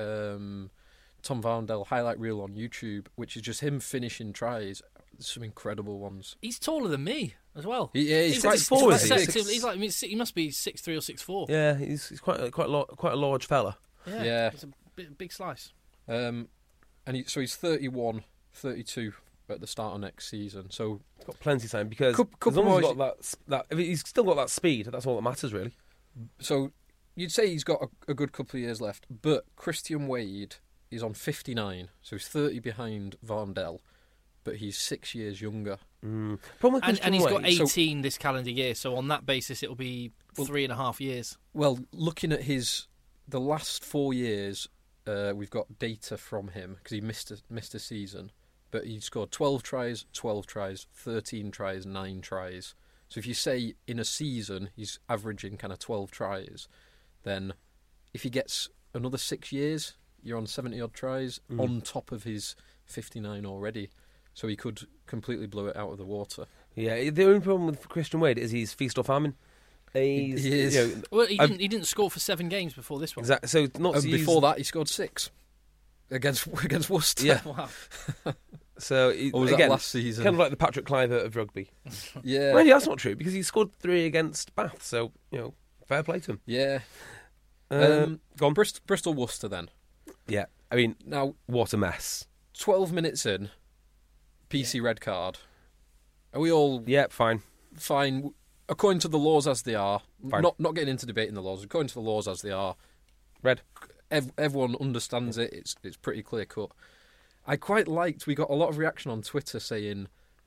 [SPEAKER 8] Tom Varndell highlight reel on YouTube, which is just him finishing tries. Some incredible ones.
[SPEAKER 6] He's taller than me as well.
[SPEAKER 8] He's quite
[SPEAKER 7] 6'4".
[SPEAKER 6] He's like, he must be 6'3" or 6'4".
[SPEAKER 7] Yeah, he's quite a large fella.
[SPEAKER 6] Yeah. It's a big slice.
[SPEAKER 7] Um,
[SPEAKER 8] And he's 31, 32 at the start of next season. So
[SPEAKER 7] he's got plenty of time because as long as he's got that, if he's still got that speed, that's all that matters really.
[SPEAKER 8] So you'd say he's got a good couple of years left, but Christian Wade is on 59, so he's 30 behind Varndell, but he's 6 years younger.
[SPEAKER 7] And
[SPEAKER 6] he's got 18 this calendar year, so on that basis it'll be 3.5 years.
[SPEAKER 8] Well, looking at the last 4 years, we've got data from him because he missed a season, but he scored 12 tries, 13 tries, 9 tries. So if you say in a season he's averaging kind of 12 tries, then if he gets another 6 years, you're on 70-odd tries on top of his 59 already. So he could completely blow it out of the water. Yeah,
[SPEAKER 7] the only problem with Christian Wade is he's feast or famine.
[SPEAKER 8] He is.
[SPEAKER 6] He didn't score for 7 games before this one.
[SPEAKER 7] Exactly. So
[SPEAKER 8] before that, he scored 6 against Worcester.
[SPEAKER 7] Yeah.
[SPEAKER 6] Wow.
[SPEAKER 7] So
[SPEAKER 8] that last season?
[SPEAKER 7] Kind of like the Patrick Kluivert of rugby.
[SPEAKER 8] Yeah.
[SPEAKER 7] Well, that's not true because he scored 3 against Bath. So fair play to him.
[SPEAKER 8] Yeah.
[SPEAKER 7] Go on.
[SPEAKER 8] Bristol Worcester then.
[SPEAKER 7] Yeah. I mean,
[SPEAKER 8] now
[SPEAKER 7] what a mess.
[SPEAKER 8] 12 minutes in, PC red card. Are we all?
[SPEAKER 7] Yeah, fine.
[SPEAKER 8] According to the laws as they are,
[SPEAKER 7] fine.
[SPEAKER 8] Not getting into debating the laws. According to the laws as they are,
[SPEAKER 7] red.
[SPEAKER 8] Everyone understands it. It's pretty clear cut. I quite liked. We got a lot of reaction on Twitter saying,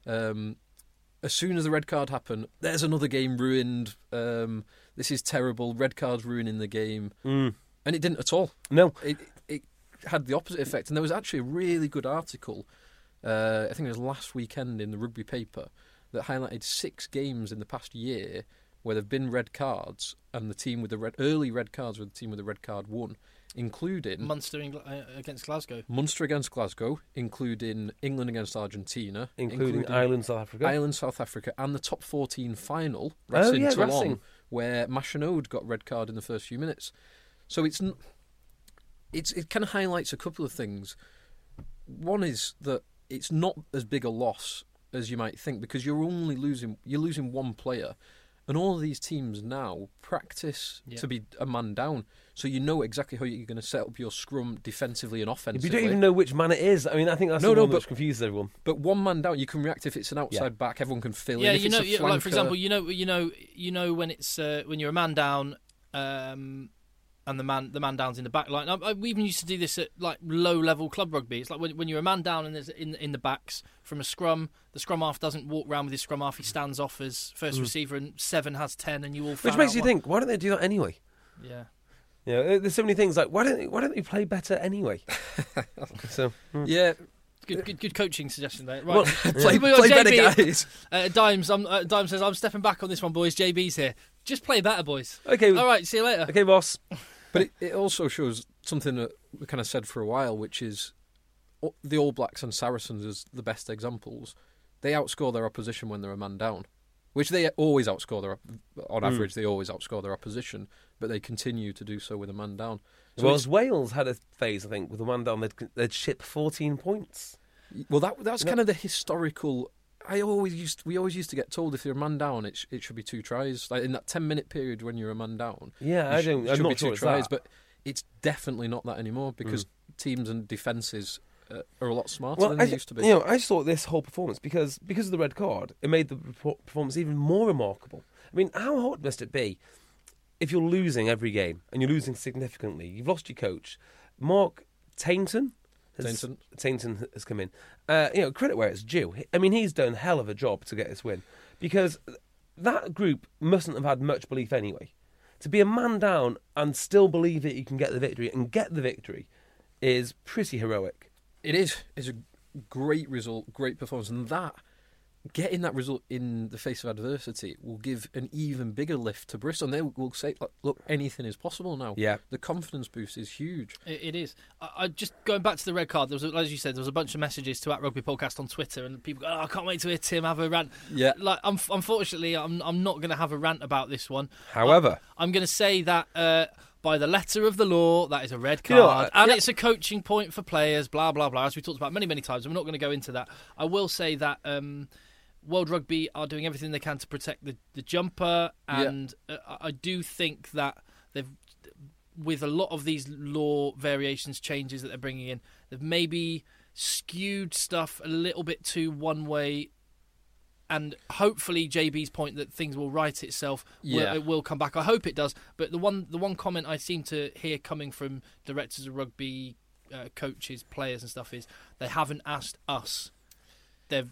[SPEAKER 8] as soon as the red card happened, there's another game ruined. This is terrible. Red card's ruining the game, and it didn't at all.
[SPEAKER 7] No,
[SPEAKER 8] it had the opposite effect. And there was actually a really good article. I think it was last weekend in the rugby paper that highlighted 6 games in the past year where there have been red cards, and the team with the early red cards where the team with the red card won, including
[SPEAKER 6] Munster against Glasgow.
[SPEAKER 8] Munster against Glasgow, including England against Argentina,
[SPEAKER 7] including Ireland, South
[SPEAKER 8] Africa, and the top 14 final, Toulon, where Machinode got red card in the first few minutes. So it kind of highlights a couple of things. One is that it's not as big a loss as you might think because you're losing one player, And all of these teams now practice to be a man down. So you know exactly how you're going to set up your scrum defensively and offensively.
[SPEAKER 7] You don't even know which man it is. I mean, I think that's the one which confuses everyone.
[SPEAKER 8] But one man down, you can react if it's an outside back. Everyone can fill in.
[SPEAKER 6] Yeah,
[SPEAKER 8] If
[SPEAKER 6] you
[SPEAKER 8] it's
[SPEAKER 6] know,
[SPEAKER 8] a flanker,
[SPEAKER 6] like for example, you know when it's when you're a man down, and the man down's in the back line. We even used to do this at like low level club rugby. It's like when you're a man down and there's in the backs from a scrum, the scrum half doesn't walk around with his scrum half. He stands off as first receiver, and 7 has 10, and you all.
[SPEAKER 7] Which makes you think, why don't they do that anyway?
[SPEAKER 6] Yeah.
[SPEAKER 7] Yeah, there's so many things like why don't they play better anyway? So
[SPEAKER 8] yeah.
[SPEAKER 6] Good coaching suggestion there. Right,
[SPEAKER 8] Well, play better, guys.
[SPEAKER 6] Dimes says, "I'm stepping back on this one, boys. JB's here. Just play better, boys."
[SPEAKER 7] Okay.
[SPEAKER 6] All right. See you later.
[SPEAKER 7] Okay, boss.
[SPEAKER 8] But it also shows something that we kind of said for a while, which is the All Blacks and Saracens as the best examples. They outscore their opposition when they're a man down, which they always outscore on average. They always outscore their opposition, but they continue to do so with a man down. So
[SPEAKER 7] Wales had a phase, I think, with a man down. They'd ship 14 points.
[SPEAKER 8] Well, that's kind of the historical. We always used to get told if you're a man down, it should be 2 tries. Like in that 10-minute period when you're a man down.
[SPEAKER 7] Yeah, I'm not sure it's that.
[SPEAKER 8] But it's definitely not that anymore because teams and defences are a lot smarter than they used to be.
[SPEAKER 7] I just thought this whole performance because of the red card, it made the performance even more remarkable. I mean, how hard must it be if you're losing every game and you're losing significantly? You've lost your coach, Mark Tainton has come in. Credit where it's due. I mean, he's done a hell of a job to get this win because that group mustn't have had much belief anyway. To be a man down and still believe that you can get the victory is pretty heroic.
[SPEAKER 8] It is. It's a great result, great performance, and getting that result in the face of adversity will give an even bigger lift to Bristol. And they will say, look, anything is possible now.
[SPEAKER 7] Yeah.
[SPEAKER 8] The confidence boost is huge.
[SPEAKER 6] It is. I just going back to the red card, as you said, there was a bunch of messages to @Rugby Podcast on Twitter, and people go, I can't wait to hear Tim have a rant.
[SPEAKER 8] Yeah.
[SPEAKER 6] Like, unfortunately, I'm not going to have a rant about this one.
[SPEAKER 7] However,
[SPEAKER 6] I'm going to say that by the letter of the law, that is a red card, and it's a coaching point for players, blah, blah, blah, as we talked about many, many times. I'm not going to go into that. I will say that World Rugby are doing everything they can to protect the jumper, and I do think that they've, with a lot of these law variations, changes that they're bringing in, they've maybe skewed stuff a little bit too one way. And hopefully, JB's point that things will right itself, it will come back. I hope it does. But the one comment I seem to hear coming from directors of rugby, coaches, players, and stuff is they haven't asked us. They've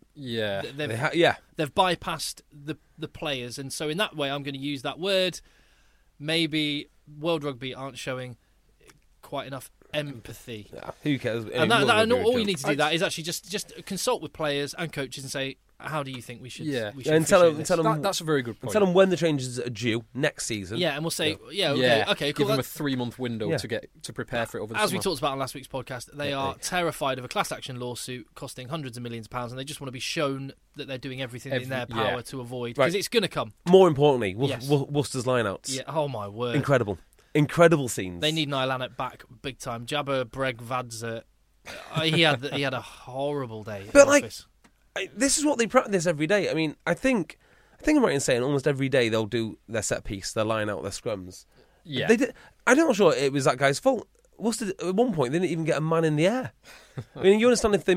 [SPEAKER 6] bypassed the players, and so in that way, I'm going to use that word. Maybe World Rugby aren't showing quite enough empathy.
[SPEAKER 7] Who cares?
[SPEAKER 6] And all you need to do that is actually just consult with players and coaches and say, how do you think we should?
[SPEAKER 7] And tell them
[SPEAKER 8] that's a very good point.
[SPEAKER 7] Tell them when the changes are due next season.
[SPEAKER 6] Yeah, and we'll say, okay, cool.
[SPEAKER 8] Give them a 3-month window to prepare for it over the
[SPEAKER 6] summer. As we talked about on last week's podcast, they are terrified of a class action lawsuit costing hundreds of millions of pounds, and they just want to be shown that they're doing everything in their power to avoid, because it's going to come.
[SPEAKER 7] More importantly, Worcester's lineouts.
[SPEAKER 6] Yeah. Oh my word!
[SPEAKER 7] Incredible scenes.
[SPEAKER 6] They need Niall Annett back big time. Jabba Breg Vadza, he had a horrible day.
[SPEAKER 7] But this is what they practice every day. I mean, I think I'm right in saying almost every day they'll do their set piece, their line out, their scrums.
[SPEAKER 8] Yeah,
[SPEAKER 7] they did. I'm not sure it was that guy's fault. Worcester at one point they didn't even get a man in the air. I mean, you understand if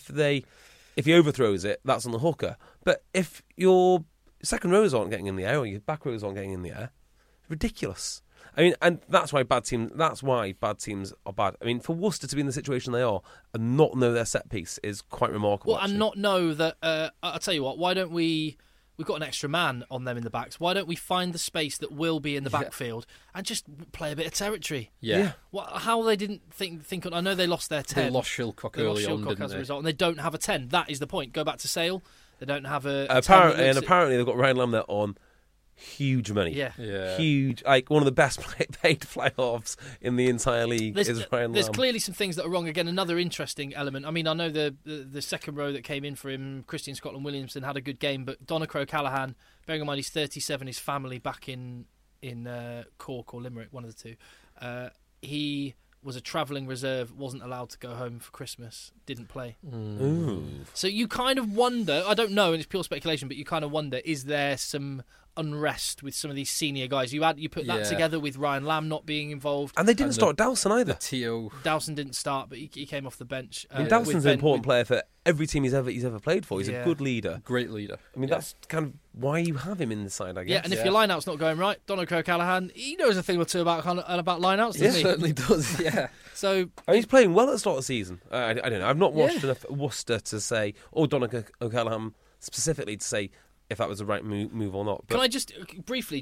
[SPEAKER 7] he overthrows it, that's on the hooker. But if your second rows aren't getting in the air or your back rows aren't getting in the air, ridiculous. I mean, and that's why bad teams are bad. I mean, for Worcester to be in the situation they are and not know their set piece is quite remarkable.
[SPEAKER 6] Well, and not know that. I'll tell you what. Why don't we? We've got an extra man on them in the backs. Why don't we find the space that will be in the backfield and just play a bit of territory?
[SPEAKER 8] Yeah.
[SPEAKER 6] How they didn't think. I know they lost their 10.
[SPEAKER 8] They lost Shilcock early on, didn't
[SPEAKER 6] as
[SPEAKER 8] they?
[SPEAKER 6] a result, and they don't have a 10. That is the point. Go back to Sale. They don't have a.
[SPEAKER 7] Apparently they've got Ryan Lamb there on huge money.
[SPEAKER 6] Yeah.
[SPEAKER 7] Huge. Like one of the best paid fly-offs in the entire league is Ryan Lamb.
[SPEAKER 6] There's clearly some things that are wrong. Again, another interesting element. I mean, I know the second row that came in for him, Christian Scotland Williamson, had a good game, but Donacrow Callaghan, bearing in mind he's 37, his family back in Cork or Limerick, one of the two, he was a travelling reserve, wasn't allowed to go home for Christmas, didn't play.
[SPEAKER 7] Ooh.
[SPEAKER 6] So you kind of wonder, I don't know, and it's pure speculation, but you kind of wonder, is there some unrest with some of these senior guys? You put that together with Ryan Lamb not being involved.
[SPEAKER 7] And they didn't start Dowson either.
[SPEAKER 8] T.O.
[SPEAKER 6] Dowson didn't start, but he came off the bench.
[SPEAKER 7] I mean, Dowson's an important player for every team he's ever played for. He's a good leader.
[SPEAKER 8] Great leader.
[SPEAKER 7] I mean, that's kind of why you have him in the side, I guess.
[SPEAKER 6] Yeah, and if your line-out's not going right, Donald O'Callaghan, he knows a thing or two about line-outs, doesn't he?
[SPEAKER 8] He certainly does, yeah.
[SPEAKER 6] So
[SPEAKER 7] he's playing well at the start of the season. I don't know. I've not watched enough Worcester to say, or Donald O'Callaghan specifically to say if that was the right move or not. But
[SPEAKER 6] can I just briefly,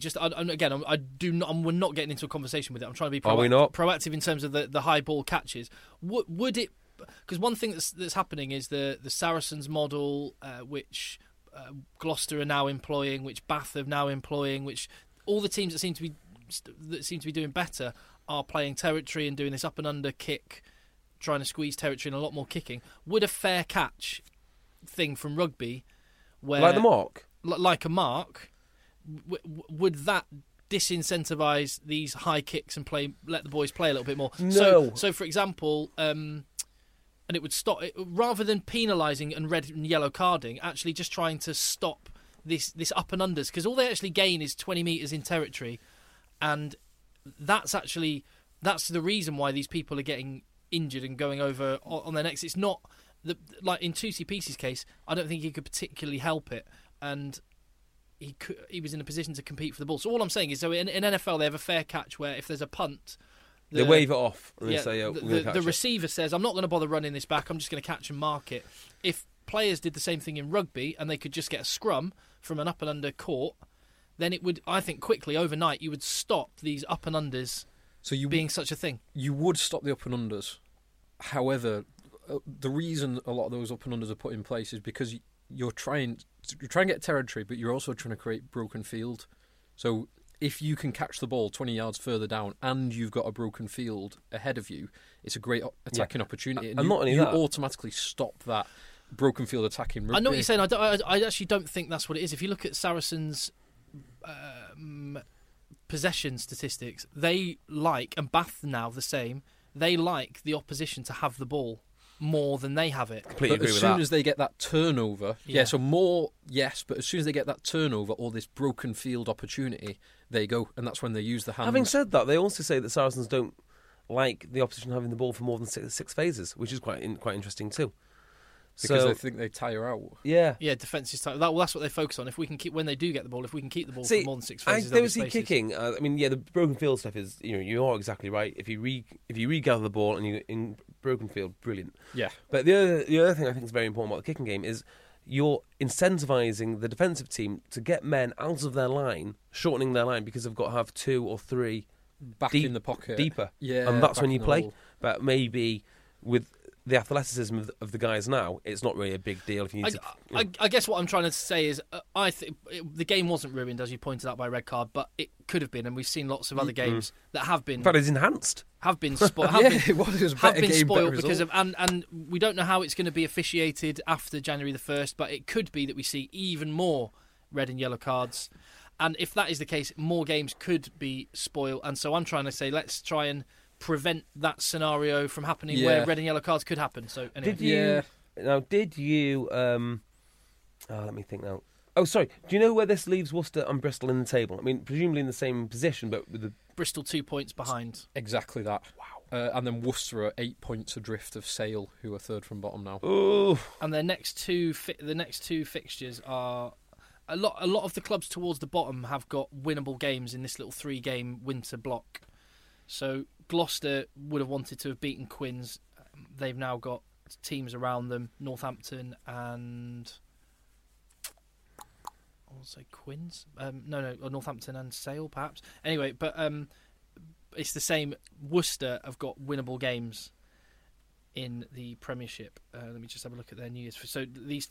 [SPEAKER 6] we're not getting into a conversation with it. I'm trying to be
[SPEAKER 7] Are we not?
[SPEAKER 6] proactive in terms of the high ball catches. Would it? Because one thing that's happening is the Saracens model, which Gloucester are now employing, which Bath are now employing, which all the teams that seem to be doing better are playing territory and doing this up and under kick, trying to squeeze territory and a lot more kicking. Would a fair catch thing from rugby, where
[SPEAKER 7] like the mark,
[SPEAKER 6] like a mark, would that disincentivise these high kicks and let the boys play a little bit more?
[SPEAKER 7] No.
[SPEAKER 6] So for example, and it would stop it, rather than penalising and red and yellow carding, actually just trying to stop this up and unders, because all they actually gain is 20 metres in territory, and that's the reason why these people are getting injured and going over on their necks. It's not like in Tusi Peace's case. I don't think he could particularly help it, and he was in a position to compete for the ball. So all I'm saying is, so in NFL they have a fair catch where if there's a punt,
[SPEAKER 7] they wave it off and they say,
[SPEAKER 6] the receiver says, I'm not going to bother running this back, I'm just going to catch and mark it. If players did the same thing in rugby and they could just get a scrum from an up and under court, then it would, I think, quickly overnight you would stop these up and unders being such a thing.
[SPEAKER 8] You would stop the up and unders. However, the reason a lot of those up and unders are put in place is because you're trying to get territory, but you're also trying to create broken field. So if you can catch the ball 20 yards further down and you've got a broken field ahead of you, it's a great attacking opportunity. And
[SPEAKER 7] not only
[SPEAKER 8] you
[SPEAKER 7] that,
[SPEAKER 8] automatically stop that broken field attacking.
[SPEAKER 6] I know what you're saying. I actually don't think that's what it is. If you look at Saracens' possession statistics, they like, and Bath now the same, they like the opposition to have the ball more than they have it.
[SPEAKER 7] Completely agree
[SPEAKER 8] with
[SPEAKER 7] that.
[SPEAKER 8] As soon as they get that turnover, so more, yes, but as soon as they get that turnover or this broken field opportunity, they go, and that's when they use the hands.
[SPEAKER 7] Having said that, they also say that Saracens don't like the opposition having the ball for more than six phases, which is quite interesting too.
[SPEAKER 8] Because they think they tire out.
[SPEAKER 7] Yeah.
[SPEAKER 6] Yeah, defence is tight. That's what they focus on. If we can keep, when they do get the ball, if we can keep the ball for more than 6 phases,
[SPEAKER 7] they see kicking. I mean, the broken field stuff is, you are exactly right. If you regather the ball and you're in broken field, brilliant.
[SPEAKER 8] Yeah.
[SPEAKER 7] But the other thing I think is very important about the kicking game is you're incentivising the defensive team to get men out of their line, shortening their line, because they've got to have 2 or 3
[SPEAKER 8] back in the pocket,
[SPEAKER 7] deeper.
[SPEAKER 8] Yeah,
[SPEAKER 7] and that's when you play.
[SPEAKER 8] Hole.
[SPEAKER 7] But maybe with the athleticism of the guys now, it's not really a big deal. If you need
[SPEAKER 6] I guess what I'm trying to say is, I think the game wasn't ruined, as you pointed out, by red card, but it could have been, and we've seen lots of other games that have been.
[SPEAKER 7] In fact, it's enhanced.
[SPEAKER 6] Have been spoiled.
[SPEAKER 8] It was
[SPEAKER 6] have been spoiled because of, and we don't know how it's going to be officiated after January the 1st, but it could be that we see even more red and yellow cards, and if that is the case, more games could be spoiled. And so I'm trying to say, let's try and prevent that scenario from happening where red and yellow cards could happen. So anyway.
[SPEAKER 7] Did you let me think now. Oh, sorry. Do you know where this leaves Worcester and Bristol in the table? I mean, presumably in the same position, but with the
[SPEAKER 6] Bristol 2 points behind.
[SPEAKER 8] Exactly that. Wow. And then Worcester are 8 points adrift of Sale, who are third from bottom now.
[SPEAKER 7] Ooh.
[SPEAKER 6] And their next two fixtures are a lot of the clubs towards the bottom have got winnable games in this little 3-game winter block. So Gloucester would have wanted to have beaten Quins. They've now got teams around them, Northampton and I'll say Quins. Or Northampton and Sale, perhaps. Anyway, but it's the same. Worcester have got winnable games in the Premiership. Let me just have a look at their New Year's. So these.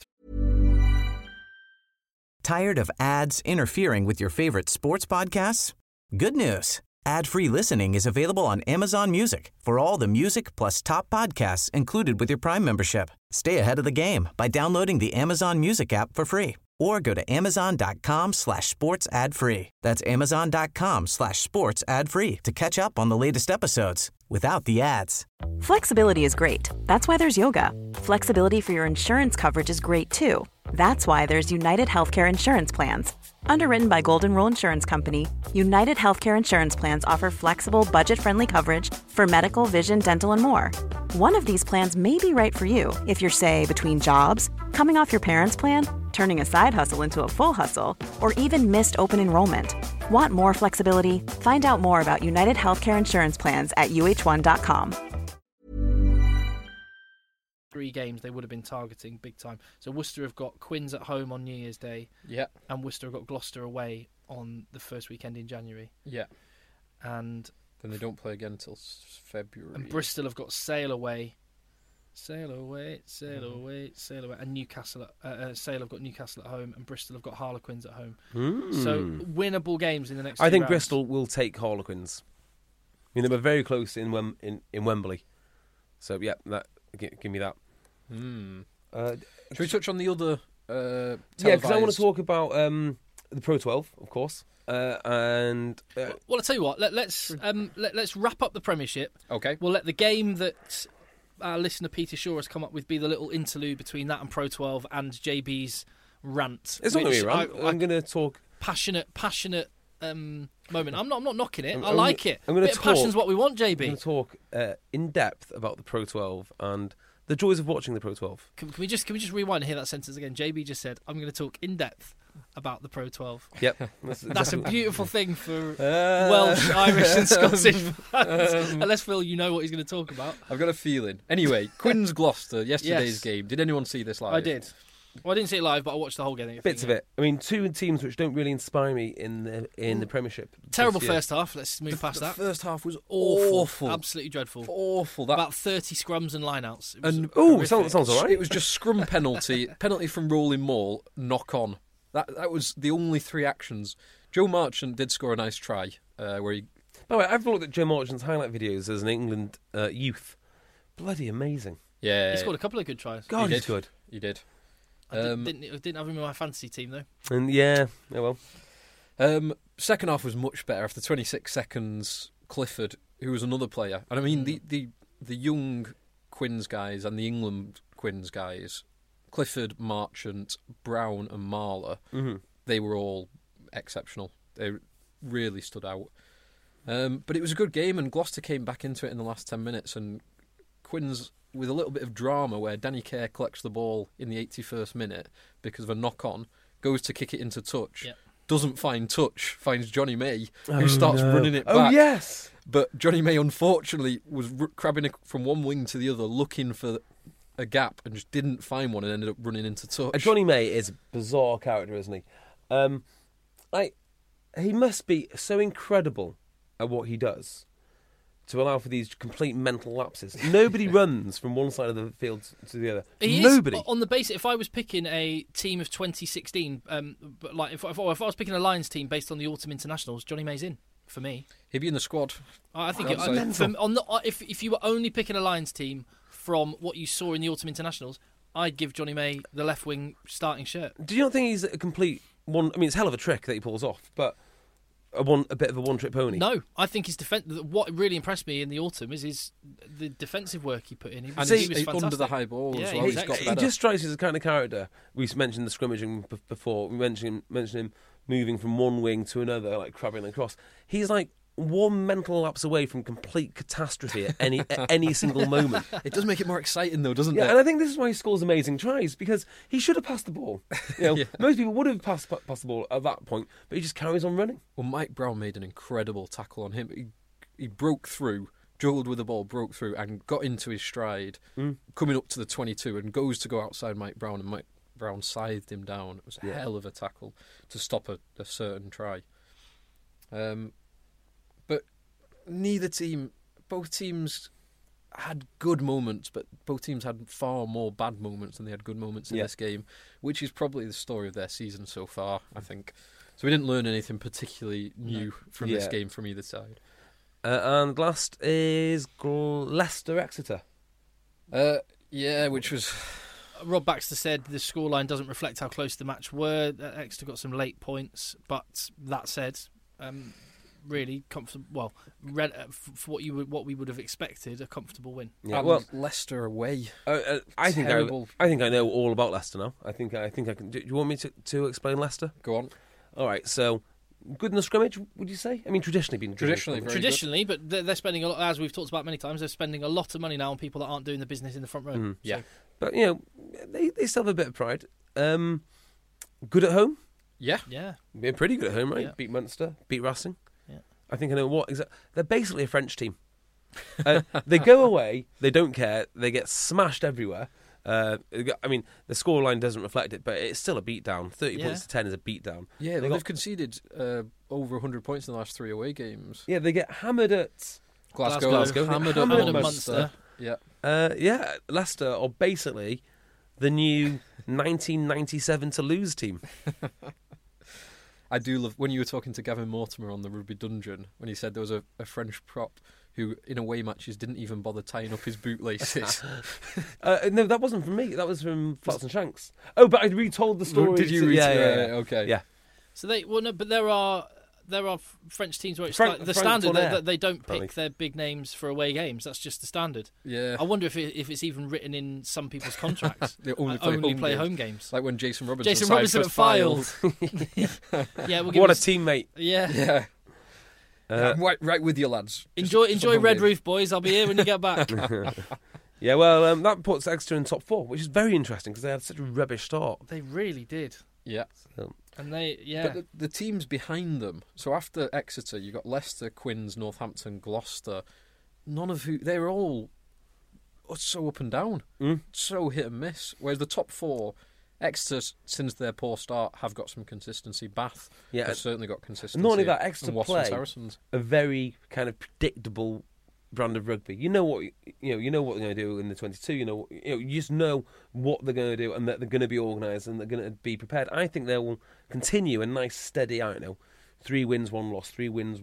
[SPEAKER 9] Tired of ads interfering with your favorite sports podcasts? Good news. Ad-free listening is available on Amazon Music for all the music plus top podcasts included with your Prime membership. Stay ahead of the game by downloading the Amazon Music app for free or go to amazon.com/sports ad free. That's amazon.com/sports ad free to catch up on the latest episodes without the ads.
[SPEAKER 4] Flexibility is great. That's why there's yoga. Flexibility for your insurance coverage is great too. That's why there's United Healthcare Insurance Plans. Underwritten by Golden Rule Insurance Company, United Healthcare Insurance Plans offer flexible, budget-friendly coverage for medical, vision, dental, and more. One of these plans may be right for you if you're, say, between jobs, coming off your parents' plan, turning a side hustle into a full hustle, or even missed open enrollment. Want more flexibility? Find out more about United Healthcare Insurance Plans at uh1.com.
[SPEAKER 6] 3 games they would have been targeting big time. So Worcester have got Quins at home on New Year's Day.
[SPEAKER 8] Yeah.
[SPEAKER 6] And Worcester have got Gloucester away on the first weekend in January.
[SPEAKER 8] Yeah.
[SPEAKER 6] And
[SPEAKER 8] then they don't play again until February.
[SPEAKER 6] And Bristol have got Sale away. Sale away. And Newcastle, Sale have got Newcastle at home, and Bristol have got Harlequins at home. So winnable games in the next.
[SPEAKER 7] I think
[SPEAKER 6] rounds.
[SPEAKER 7] Bristol will take Harlequins. I mean, they were very close in Wembley. So yeah, give me that.
[SPEAKER 8] Should we touch on the other?
[SPEAKER 7] Yeah, because I want to talk about the Pro 12, of course. Well,
[SPEAKER 6] I'll tell you what. Let's wrap up the Premiership.
[SPEAKER 8] Okay.
[SPEAKER 6] We'll let the game that our listener Peter Shaw has come up with be the little interlude between that and Pro 12 and JB's rant.
[SPEAKER 7] It's not going to be a rant. I'm going to talk
[SPEAKER 6] passionate moment. I'm not knocking it. I like it.
[SPEAKER 7] I'm going to
[SPEAKER 6] talk. Passion's what we want, JB.
[SPEAKER 7] I'm going to talk in depth about the Pro 12 and the joys of watching the Pro 12.
[SPEAKER 6] Can we just rewind and hear that sentence again? JB just said, "I'm going to talk in depth about the Pro 12."
[SPEAKER 7] Yep,
[SPEAKER 6] that's a beautiful thing for Welsh, Irish, and Scottish fans. Unless Phil, you know what he's going to talk about.
[SPEAKER 8] I've got a feeling. Anyway, Quins Gloucester yesterday's game. Did anyone see this live?
[SPEAKER 6] I did. Well, I didn't see it live, but I watched the whole game.
[SPEAKER 7] Bits of it. I mean, 2 teams which don't really inspire me in the Premiership.
[SPEAKER 6] Terrible first half. Let's move past that.
[SPEAKER 8] The first half was awful.
[SPEAKER 6] Absolutely dreadful.
[SPEAKER 8] Awful.
[SPEAKER 6] About 30 scrums and lineouts.
[SPEAKER 7] Sounds all right.
[SPEAKER 8] It was just scrum penalty from Rolling Maul, knock on. That was the only 3 actions. Joe Marchant did score a nice try where he.
[SPEAKER 7] By the way, I've looked at Joe Marchant's highlight videos as an England youth. Bloody amazing.
[SPEAKER 8] Yeah,
[SPEAKER 6] he scored a couple of good tries.
[SPEAKER 7] God, he's good.
[SPEAKER 8] He did.
[SPEAKER 6] I didn't have him in my fantasy team though.
[SPEAKER 7] And yeah, well.
[SPEAKER 8] Second half was much better. After 26 seconds, Clifford, who was another player, and I mean the young Quins guys and the England Quins guys, Clifford, Marchant, Brown, and Marler, they were all exceptional. They really stood out. But it was a good game, and Gloucester came back into it in the last 10 minutes, and Quins, with a little bit of drama where Danny Kerr collects the ball in the 81st minute because of a knock-on, goes to kick it into touch, doesn't find touch, finds Johnny May, who starts running it back.
[SPEAKER 7] Oh, yes!
[SPEAKER 8] But Johnny May, unfortunately, was crabbing from one wing to the other, looking for a gap, and just didn't find one and ended up running into touch.
[SPEAKER 7] Johnny May is a bizarre character, isn't he? He must be so incredible at what he does to allow for these complete mental lapses. Nobody runs from one side of the field to the other. Nobody.
[SPEAKER 6] On the basis, if I was picking a team of 2016, but like if I was picking a Lions team based on the autumn internationals, Johnny May's in for me.
[SPEAKER 8] He'd be in the squad.
[SPEAKER 6] I think if you were only picking a Lions team from what you saw in the autumn internationals, I'd give Johnny May the left wing starting shirt.
[SPEAKER 7] Do you not think he's a complete one? I mean, it's a hell of a trick that he pulls off, but a bit of a one-trick pony.
[SPEAKER 6] No, I think his defense. What really impressed me in the autumn is the defensive work he put in. He was fantastic.
[SPEAKER 8] Under the high ball as well.
[SPEAKER 7] He just strikes as the kind of character. We mentioned the scrimmaging before. We mentioned him moving from one wing to another, like crabbing across. He's like one mental lapse away from complete catastrophe at any single moment.
[SPEAKER 8] It does make it more exciting, though, doesn't it?
[SPEAKER 7] Yeah, and I think this is why he scores amazing tries, because he should have passed the ball. Most people would have passed the ball at that point, but he just carries on running.
[SPEAKER 8] Well, Mike Brown made an incredible tackle on him. He broke through, juggled with the ball, broke through, and got into his stride, coming up to the 22, and goes to go outside Mike Brown, and Mike Brown scythed him down. It was a hell of a tackle to stop a certain try. But both teams had good moments, but both teams had far more bad moments than they had good moments in this game, which is probably the story of their season so far, I think. So we didn't learn anything particularly new from this game from either side.
[SPEAKER 7] And last is Leicester-Exeter.
[SPEAKER 8] Which was...
[SPEAKER 6] Rob Baxter said the scoreline doesn't reflect how close the match were. Exeter got some late points, but that said... really comfortable. Well, for what we would have expected, a comfortable win.
[SPEAKER 7] Yeah,
[SPEAKER 8] And
[SPEAKER 7] well,
[SPEAKER 8] Leicester away.
[SPEAKER 7] I think
[SPEAKER 8] Terrible.
[SPEAKER 7] I know all about Leicester now. I think I can. Do you want me to explain Leicester?
[SPEAKER 8] Go on.
[SPEAKER 7] All right. So, good in the scrimmage, would you say? I mean, traditionally been good in the scrimmage.
[SPEAKER 8] Very
[SPEAKER 6] Traditionally, but they're spending a lot, as we've talked about many times. They're spending a lot of money now on people that aren't doing the business in the front row.
[SPEAKER 8] Yeah.
[SPEAKER 7] But they still have a bit of pride. Good at home.
[SPEAKER 8] Yeah.
[SPEAKER 6] Yeah.
[SPEAKER 7] They're pretty good at home, right?
[SPEAKER 6] Yeah.
[SPEAKER 7] Beat Munster, beat Racing.
[SPEAKER 6] Yeah.
[SPEAKER 7] I think I know what exactly. They're basically a French team. They go away, they don't care, they get smashed everywhere. I mean, the scoreline doesn't reflect it, but it's still a beatdown. 30 points to 10 is a beatdown.
[SPEAKER 8] Yeah, they've conceded over 100 points in the last 3 away games.
[SPEAKER 7] Yeah, they get hammered at
[SPEAKER 6] Glasgow. Hammered at Munster.
[SPEAKER 8] Yeah.
[SPEAKER 7] Leicester are basically the new 1997 to lose team.
[SPEAKER 8] I do love when you were talking to Gavin Mortimer on the Rugby Dungeon when he said there was a French prop who in away matches didn't even bother tying up his bootlaces.
[SPEAKER 7] No, that wasn't from me. That was from Flats and Shanks. Oh, but I retold the story.
[SPEAKER 8] Did you read?
[SPEAKER 7] Yeah.
[SPEAKER 8] Okay.
[SPEAKER 7] Yeah.
[SPEAKER 6] So but there are French teams where it's
[SPEAKER 7] Frank-
[SPEAKER 6] like the
[SPEAKER 7] Frank's
[SPEAKER 6] standard
[SPEAKER 7] on air,
[SPEAKER 6] that they don't
[SPEAKER 7] apparently.
[SPEAKER 6] pick their big names for away games. That's just the standard.
[SPEAKER 8] Yeah.
[SPEAKER 6] I wonder if it's even written in some people's contracts.
[SPEAKER 8] They only play home
[SPEAKER 6] games.
[SPEAKER 8] Like when Jason Robinson
[SPEAKER 6] at Filed. Yeah, we'll give
[SPEAKER 7] What a
[SPEAKER 6] us-
[SPEAKER 7] teammate.
[SPEAKER 6] Yeah.
[SPEAKER 8] Yeah. Right with you, lads.
[SPEAKER 6] Enjoy
[SPEAKER 8] Just some
[SPEAKER 6] Red
[SPEAKER 8] home
[SPEAKER 6] Roof, boys. I'll be here when you get back.
[SPEAKER 7] Yeah, well, that puts Exeter in top 4, which is very interesting because they had such a rubbish start.
[SPEAKER 6] They really did.
[SPEAKER 8] Yeah.
[SPEAKER 6] And they,
[SPEAKER 8] But the teams behind them, so after Exeter, you got Leicester, Quins, Northampton, Gloucester, none of who, they're all so up and down, so hit and miss. Whereas the top 4, Exeter, since their poor start, have got some consistency. Bath have certainly got consistency.
[SPEAKER 7] Not only that, Exeter
[SPEAKER 8] and Wasps and
[SPEAKER 7] play
[SPEAKER 8] Saracens.
[SPEAKER 7] a very kind of predictable brand of rugby. You know what they're going to do in the 22. You just know what they're going to do, and that they're going to be organised and they're going to be prepared. I think they will continue a nice steady. 3 wins, 1 loss, 3 wins,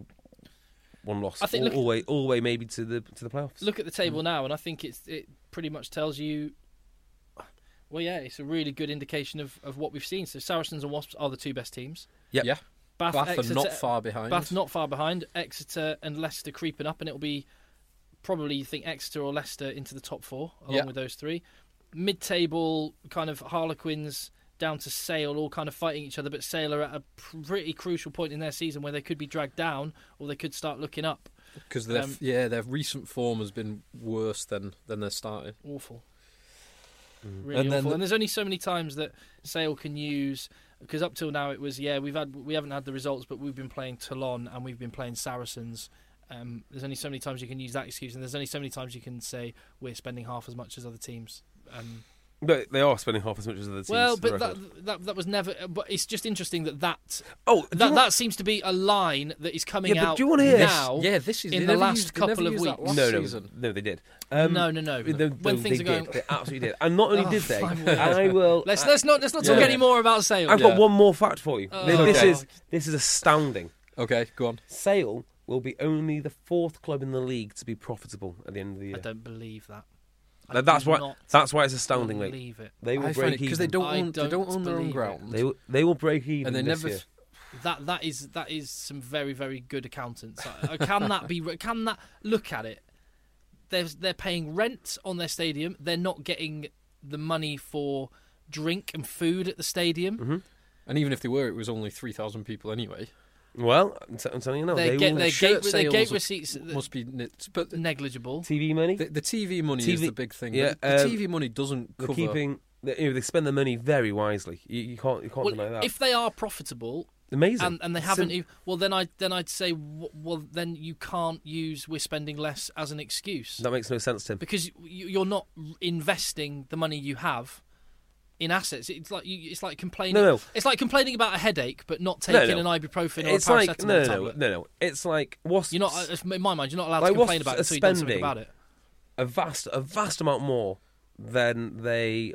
[SPEAKER 7] 1 loss.
[SPEAKER 6] I think
[SPEAKER 7] all the way maybe to the playoffs.
[SPEAKER 6] Look at the table now, and I think it pretty much tells you. Well, yeah, it's a really good indication of what we've seen. So Saracens and Wasps are the 2 best teams.
[SPEAKER 7] Yep.
[SPEAKER 8] Yeah.
[SPEAKER 6] Bath
[SPEAKER 8] are not far behind.
[SPEAKER 6] Bath not far behind. Exeter and Leicester creeping up, and it'll be probably, you think, Exeter or Leicester into the top 4 along with those 3. Mid-table kind of Harlequins down to Sale, all kind of fighting each other, but Sale are at a pretty crucial point in their season where they could be dragged down or they could start looking up.
[SPEAKER 8] Because their recent form has been worse than their starting.
[SPEAKER 6] Awful. Really awful. And there's only so many times that Sale can use, because up till now it was, we haven't had the results, but we've been playing Toulon and we've been playing Saracens. There's only so many times you can use that excuse, and there's only so many times you can say we're spending half as much as other teams.
[SPEAKER 7] But they are spending half as much as other teams.
[SPEAKER 6] Well, but that was never. But it's just interesting that seems to be a line that is coming out
[SPEAKER 7] do you want to hear
[SPEAKER 6] now.
[SPEAKER 8] Yeah, this is
[SPEAKER 6] in the last couple of weeks.
[SPEAKER 7] No, they did.
[SPEAKER 6] No.
[SPEAKER 7] When
[SPEAKER 6] things are going,
[SPEAKER 7] they absolutely did. And not only did they, and I will.
[SPEAKER 6] Let's not talk any more about Sale.
[SPEAKER 7] I've got one more fact for you. This is astounding.
[SPEAKER 8] Okay, go on.
[SPEAKER 7] Sale will be only the 4th club in the league to be profitable at the end of the year.
[SPEAKER 6] I don't believe that.
[SPEAKER 7] That's why it's astounding, mate.
[SPEAKER 6] Believe it.
[SPEAKER 7] They will break even
[SPEAKER 8] because they don't own their own ground.
[SPEAKER 7] They will break even.
[SPEAKER 8] And they
[SPEAKER 7] this
[SPEAKER 8] never.
[SPEAKER 7] year.
[SPEAKER 6] That is some very, very good accountants. Can that look at it? They're paying rent on their stadium. They're not getting the money for drink and food at the stadium.
[SPEAKER 7] Mm-hmm.
[SPEAKER 8] And even if they were, it was only 3,000 people anyway.
[SPEAKER 7] Well, I'm telling you now,
[SPEAKER 6] their gate receipts
[SPEAKER 8] must be but
[SPEAKER 6] negligible.
[SPEAKER 7] TV money.
[SPEAKER 8] The TV money is the big thing.
[SPEAKER 7] Yeah,
[SPEAKER 8] the TV money doesn't cover.
[SPEAKER 7] They spend their money very wisely. You can't deny that.
[SPEAKER 6] If they are profitable,
[SPEAKER 7] amazing,
[SPEAKER 6] and they haven't. Then I'd say, then you can't use we're spending less as an excuse.
[SPEAKER 7] That makes no sense, Tim.
[SPEAKER 6] Because you're not investing the money you have in assets. It's like complaining.
[SPEAKER 7] No.
[SPEAKER 6] It's like complaining about a headache, but not taking an ibuprofen or a paracetamol tablet.
[SPEAKER 7] No. It's like what's
[SPEAKER 6] you're not. In my mind, you're not allowed to complain about it until you've done something about it.
[SPEAKER 7] A vast amount more than they're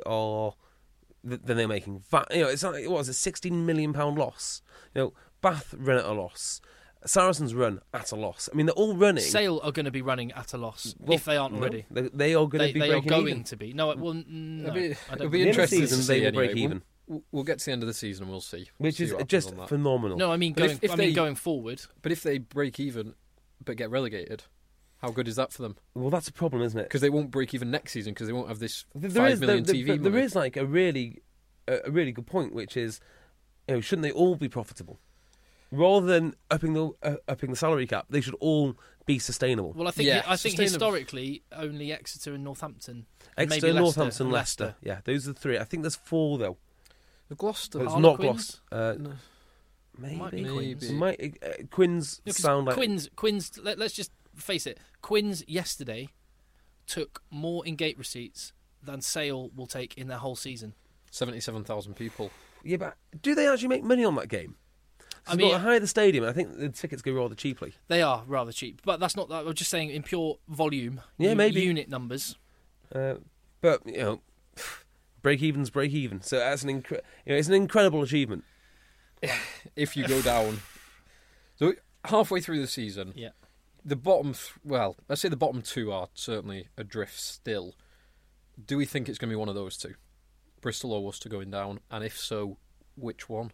[SPEAKER 7] making. It's like, what was it, £16 million loss? Bath run at a loss. Saracens run at a loss. I mean, they're all running.
[SPEAKER 6] Sale are going to be running at a loss if they aren't already.
[SPEAKER 7] They are going to be breaking even.
[SPEAKER 6] To be. No, well, no.
[SPEAKER 8] It'll be interesting to see
[SPEAKER 7] they will
[SPEAKER 8] anyway.
[SPEAKER 7] break even.
[SPEAKER 8] we'll get to the end of the season and we'll see.
[SPEAKER 7] Which
[SPEAKER 8] See
[SPEAKER 7] is
[SPEAKER 8] what happens
[SPEAKER 7] just
[SPEAKER 8] on that.
[SPEAKER 7] phenomenal.
[SPEAKER 6] No, I mean
[SPEAKER 8] But
[SPEAKER 6] going going forward.
[SPEAKER 8] But if they break even but get relegated, how good is that for them?
[SPEAKER 7] Well, that's a problem, isn't it?
[SPEAKER 8] Because they won't break even next season because they won't have this
[SPEAKER 7] There
[SPEAKER 8] 5
[SPEAKER 7] is-
[SPEAKER 8] million
[SPEAKER 7] there-
[SPEAKER 8] TV
[SPEAKER 7] there-
[SPEAKER 8] money.
[SPEAKER 7] There is like a really good point, which is, shouldn't they all be profitable? Rather than upping the salary cap, they should all be sustainable.
[SPEAKER 6] Well, I think
[SPEAKER 8] Yeah,
[SPEAKER 6] sustainable. Historically only Exeter and Northampton. And
[SPEAKER 7] Exeter,
[SPEAKER 6] maybe
[SPEAKER 7] Northampton,
[SPEAKER 6] and
[SPEAKER 7] Leicester. Yeah, those are the three. I think there's 4 though.
[SPEAKER 8] The Gloucester.
[SPEAKER 7] It's not
[SPEAKER 6] Harlequins?
[SPEAKER 7] Gloucester.
[SPEAKER 8] No.
[SPEAKER 7] Maybe.
[SPEAKER 6] Might be
[SPEAKER 8] Maybe.
[SPEAKER 6] Quins.
[SPEAKER 7] Quins
[SPEAKER 6] No, 'cause
[SPEAKER 7] sound like
[SPEAKER 6] Quins. Let's just face it. Quins yesterday took more in-gate receipts than Sale will take in their whole season.
[SPEAKER 8] 77,000 people.
[SPEAKER 7] Yeah, but do they actually make money on that game?
[SPEAKER 6] I mean,
[SPEAKER 7] the higher the stadium, I think the tickets go rather cheaply.
[SPEAKER 6] They are rather cheap, but that's not. I'm just saying in pure volume.
[SPEAKER 7] Yeah, maybe.
[SPEAKER 6] unit numbers.
[SPEAKER 7] But break even's break even. So that's it's an incredible achievement.
[SPEAKER 8] If you go down. So halfway through the season,
[SPEAKER 6] Yeah.
[SPEAKER 8] the bottom, let's say the bottom 2 are certainly adrift still. Do we think it's going to be one of those 2? Bristol or Worcester going down? And if so, which one?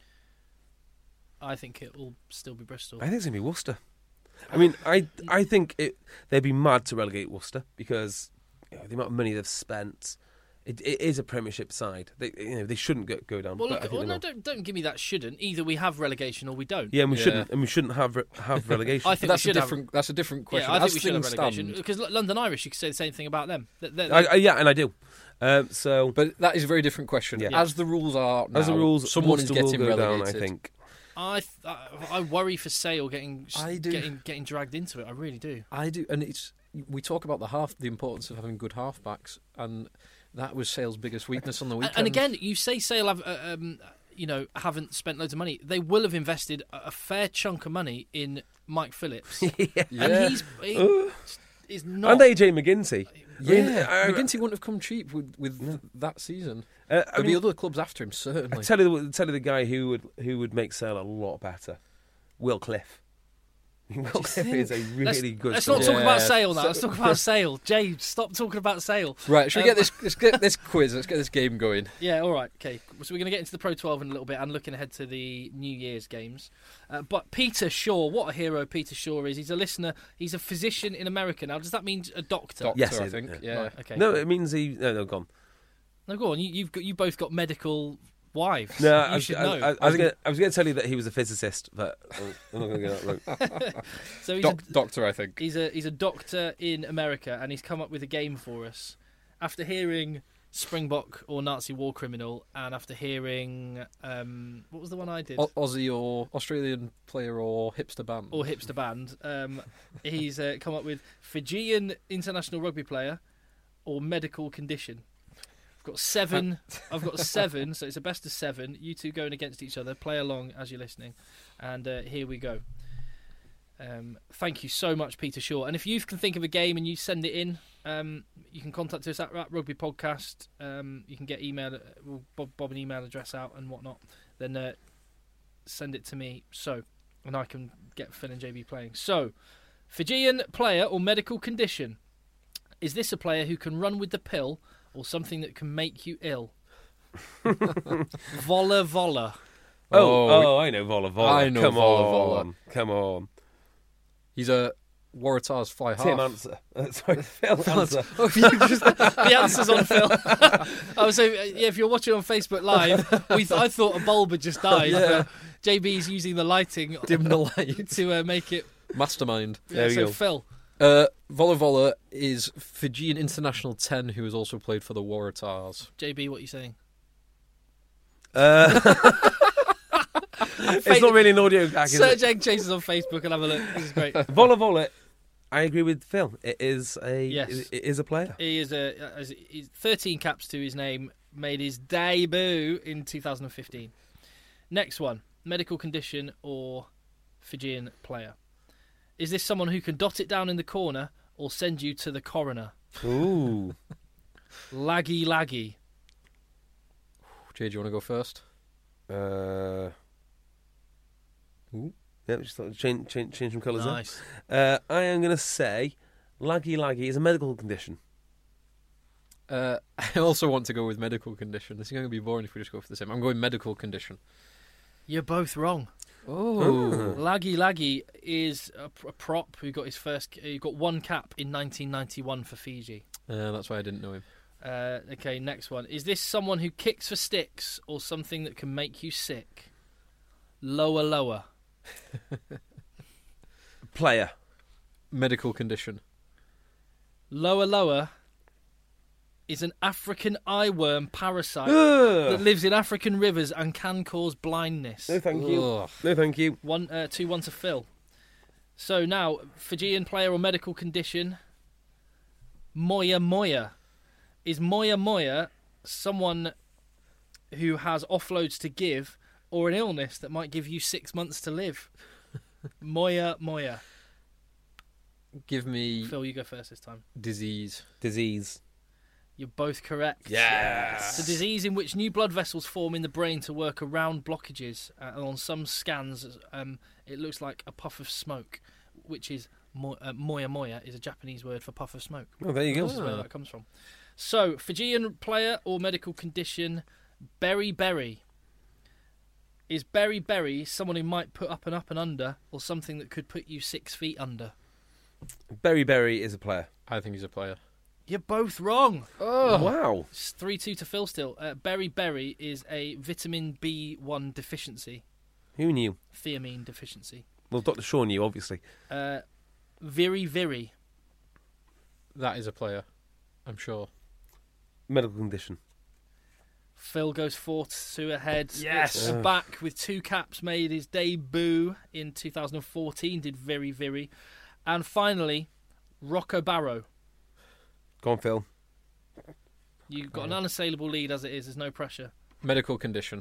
[SPEAKER 6] I think it will still be Bristol.
[SPEAKER 7] I think it's going to be Worcester. I mean, I think they'd be mad to relegate Worcester because the amount of money they've spent. It is a Premiership side. They shouldn't go down.
[SPEAKER 6] Well,
[SPEAKER 7] but I
[SPEAKER 6] look,
[SPEAKER 7] think they will.
[SPEAKER 6] don't give me that. Shouldn't either. We have relegation or we don't.
[SPEAKER 7] Yeah, and we
[SPEAKER 8] Yeah.
[SPEAKER 7] shouldn't have relegation.
[SPEAKER 6] I think
[SPEAKER 8] That's
[SPEAKER 6] we
[SPEAKER 8] a
[SPEAKER 6] should
[SPEAKER 8] different. That's a different question.
[SPEAKER 6] Yeah, I think
[SPEAKER 8] As
[SPEAKER 6] we should have
[SPEAKER 8] things
[SPEAKER 6] relegation
[SPEAKER 8] stand-
[SPEAKER 6] because London Irish. You could say the same thing about them.
[SPEAKER 7] Yeah, and I do. So,
[SPEAKER 8] But that is a very different question.
[SPEAKER 7] Yeah.
[SPEAKER 8] As the rules are now,
[SPEAKER 7] as the rules,
[SPEAKER 8] someone is
[SPEAKER 7] Worcester will
[SPEAKER 8] getting
[SPEAKER 7] go
[SPEAKER 8] relegated.
[SPEAKER 7] down. I think.
[SPEAKER 6] I worry for Sale getting
[SPEAKER 8] I do.
[SPEAKER 6] getting dragged into it. I really do.
[SPEAKER 8] I do, and we talk about the importance of having good halfbacks, and that was Sale's biggest weakness on the weekend.
[SPEAKER 6] And again, you say Sale have haven't spent loads of money. They will have invested a fair chunk of money in Mike Phillips,
[SPEAKER 8] yeah.
[SPEAKER 6] and he's not.
[SPEAKER 7] And AJ McGinty.
[SPEAKER 8] Yeah, McGinty wouldn't have come cheap with that season. There'll be other clubs after him, certainly.
[SPEAKER 7] Tell you the guy who would make Sale a lot better. Will Cliff. Will Cliff is a really good.
[SPEAKER 6] Let's not
[SPEAKER 7] scorer.
[SPEAKER 6] talk about Sale now. Let's talk about Sale. Jay, stop talking about Sale.
[SPEAKER 8] Right, should we get this? Let's get this quiz. Let's get this game going.
[SPEAKER 6] Yeah, all right, okay. So we're going to get into the Pro 12 in a little bit and looking ahead to the New Year's games. But Peter Shaw, what a hero Peter Shaw is. He's a listener. He's a physician in America. Now, does that mean a doctor?
[SPEAKER 8] Doctor,
[SPEAKER 7] Yes,
[SPEAKER 8] I
[SPEAKER 7] it-
[SPEAKER 8] think.
[SPEAKER 7] yeah.
[SPEAKER 8] Yeah.
[SPEAKER 6] Right, okay.
[SPEAKER 7] No, it means he. No, gone.
[SPEAKER 6] No, go on. You both got medical wives.
[SPEAKER 7] No,
[SPEAKER 6] you should know.
[SPEAKER 7] I was going to tell you that he was a physicist, but I'm not going to go that route.
[SPEAKER 6] So he's
[SPEAKER 8] Doctor, I think.
[SPEAKER 6] he's a doctor in America, and he's come up with a game for us. After hearing Springbok or Nazi War Criminal, and after hearing what was the one I did?
[SPEAKER 8] Aussie or Australian player or hipster band.
[SPEAKER 6] Or hipster band. He's come up with Fijian international rugby player or medical condition. I've got 7. I've got 7, so it's a best of 7. You two going against each other. Play along as you're listening. And here we go. Thank you so much, Peter Shaw. And if you can think of a game and you send it in, you can contact us at Rugby Podcast. You can get email, we'll bob an email address out and whatnot. Then send it to me, and I can get Phil and JB playing. So, Fijian player or medical condition. Is this a player who can run with the pill or something that can make you ill? Vola Vola.
[SPEAKER 7] Oh, I know Vola Vola.
[SPEAKER 8] I know
[SPEAKER 7] Come
[SPEAKER 8] Vola
[SPEAKER 7] on,
[SPEAKER 8] Vola.
[SPEAKER 7] come on.
[SPEAKER 8] He's a Waratahs fly half.
[SPEAKER 7] Tim answer. Sorry, Phil answer.
[SPEAKER 6] The answer's on Phil. I was saying, if you're watching on Facebook Live, I thought a bulb had just died.
[SPEAKER 8] Yeah.
[SPEAKER 6] JB's using the lighting
[SPEAKER 8] Dim the light.
[SPEAKER 6] to make it.
[SPEAKER 8] Mastermind.
[SPEAKER 7] There we
[SPEAKER 6] so
[SPEAKER 7] go.
[SPEAKER 6] Phil,
[SPEAKER 8] Vola Vola is Fijian international 10 who has also played for the Waratahs.
[SPEAKER 6] JB, what are you saying?
[SPEAKER 7] It's not really an audio gag, is
[SPEAKER 6] Search
[SPEAKER 7] it?
[SPEAKER 6] Egg Chasers on Facebook and have a look. This is great.
[SPEAKER 7] Vola Vola, I agree with Phil. It is
[SPEAKER 6] Yes.
[SPEAKER 7] it is a player.
[SPEAKER 6] He is he's 13 caps to his name. Made his debut in 2015. Next one: medical condition or Fijian player. Is this someone who can dot it down in the corner or send you to the coroner?
[SPEAKER 7] Ooh.
[SPEAKER 6] Laggy.
[SPEAKER 8] Jay, do you want to go first?
[SPEAKER 7] Ooh. Yeah, just thought change some colours
[SPEAKER 6] Nice.
[SPEAKER 7] there. I am going to say Laggy is a medical condition.
[SPEAKER 8] I also want to go with medical condition. This is going to be boring if we just go for the same. I'm going medical condition.
[SPEAKER 6] You're both wrong.
[SPEAKER 8] Oh.
[SPEAKER 6] Laggy is a prop who got his first. He got one cap in 1991 for Fiji.
[SPEAKER 8] That's why I didn't know him.
[SPEAKER 6] Okay, next one. Is this someone who kicks for sticks or something that can make you sick? Lower.
[SPEAKER 7] Player.
[SPEAKER 8] Medical condition.
[SPEAKER 6] Lower is an African eyeworm parasite that lives in African rivers and can cause blindness.
[SPEAKER 7] No, thank you.
[SPEAKER 8] Ugh.
[SPEAKER 7] No, thank you.
[SPEAKER 6] 2-1 to Phil. So now, Fijian player or medical condition, Moya. Is Moya someone who has offloads to give or an illness that might give you 6 months to live? Moya.
[SPEAKER 8] Give me
[SPEAKER 6] Phil, you go first this time.
[SPEAKER 8] disease.
[SPEAKER 6] You're both correct.
[SPEAKER 7] Yes.
[SPEAKER 6] It's a disease in which new blood vessels form in the brain to work around blockages. And on some scans, it looks like a puff of smoke, which is Moya is a Japanese word for puff of smoke.
[SPEAKER 7] Oh, there you go.
[SPEAKER 6] This is where that comes from. So, Fijian player or medical condition, Berry. Is Berry someone who might put up and under, or something that could put you 6 feet under?
[SPEAKER 7] Berry is a player.
[SPEAKER 8] I think he's a player.
[SPEAKER 6] You're both wrong.
[SPEAKER 7] Oh, wow.
[SPEAKER 6] It's 3-2 to Phil still. Berry is a vitamin B1 deficiency.
[SPEAKER 7] Who knew?
[SPEAKER 6] Thiamine deficiency.
[SPEAKER 7] Well, Dr. Shaw knew, obviously.
[SPEAKER 6] Viri.
[SPEAKER 8] That is a player, I'm sure.
[SPEAKER 7] Medical condition.
[SPEAKER 6] Phil goes 4-2 ahead.
[SPEAKER 7] Yes.
[SPEAKER 6] Back with 2 caps, made his debut in 2014, did Viri. And finally, Rocco Barrow.
[SPEAKER 7] Go on, Phil.
[SPEAKER 6] You've got an unassailable lead as it is. There's no pressure.
[SPEAKER 8] Medical condition.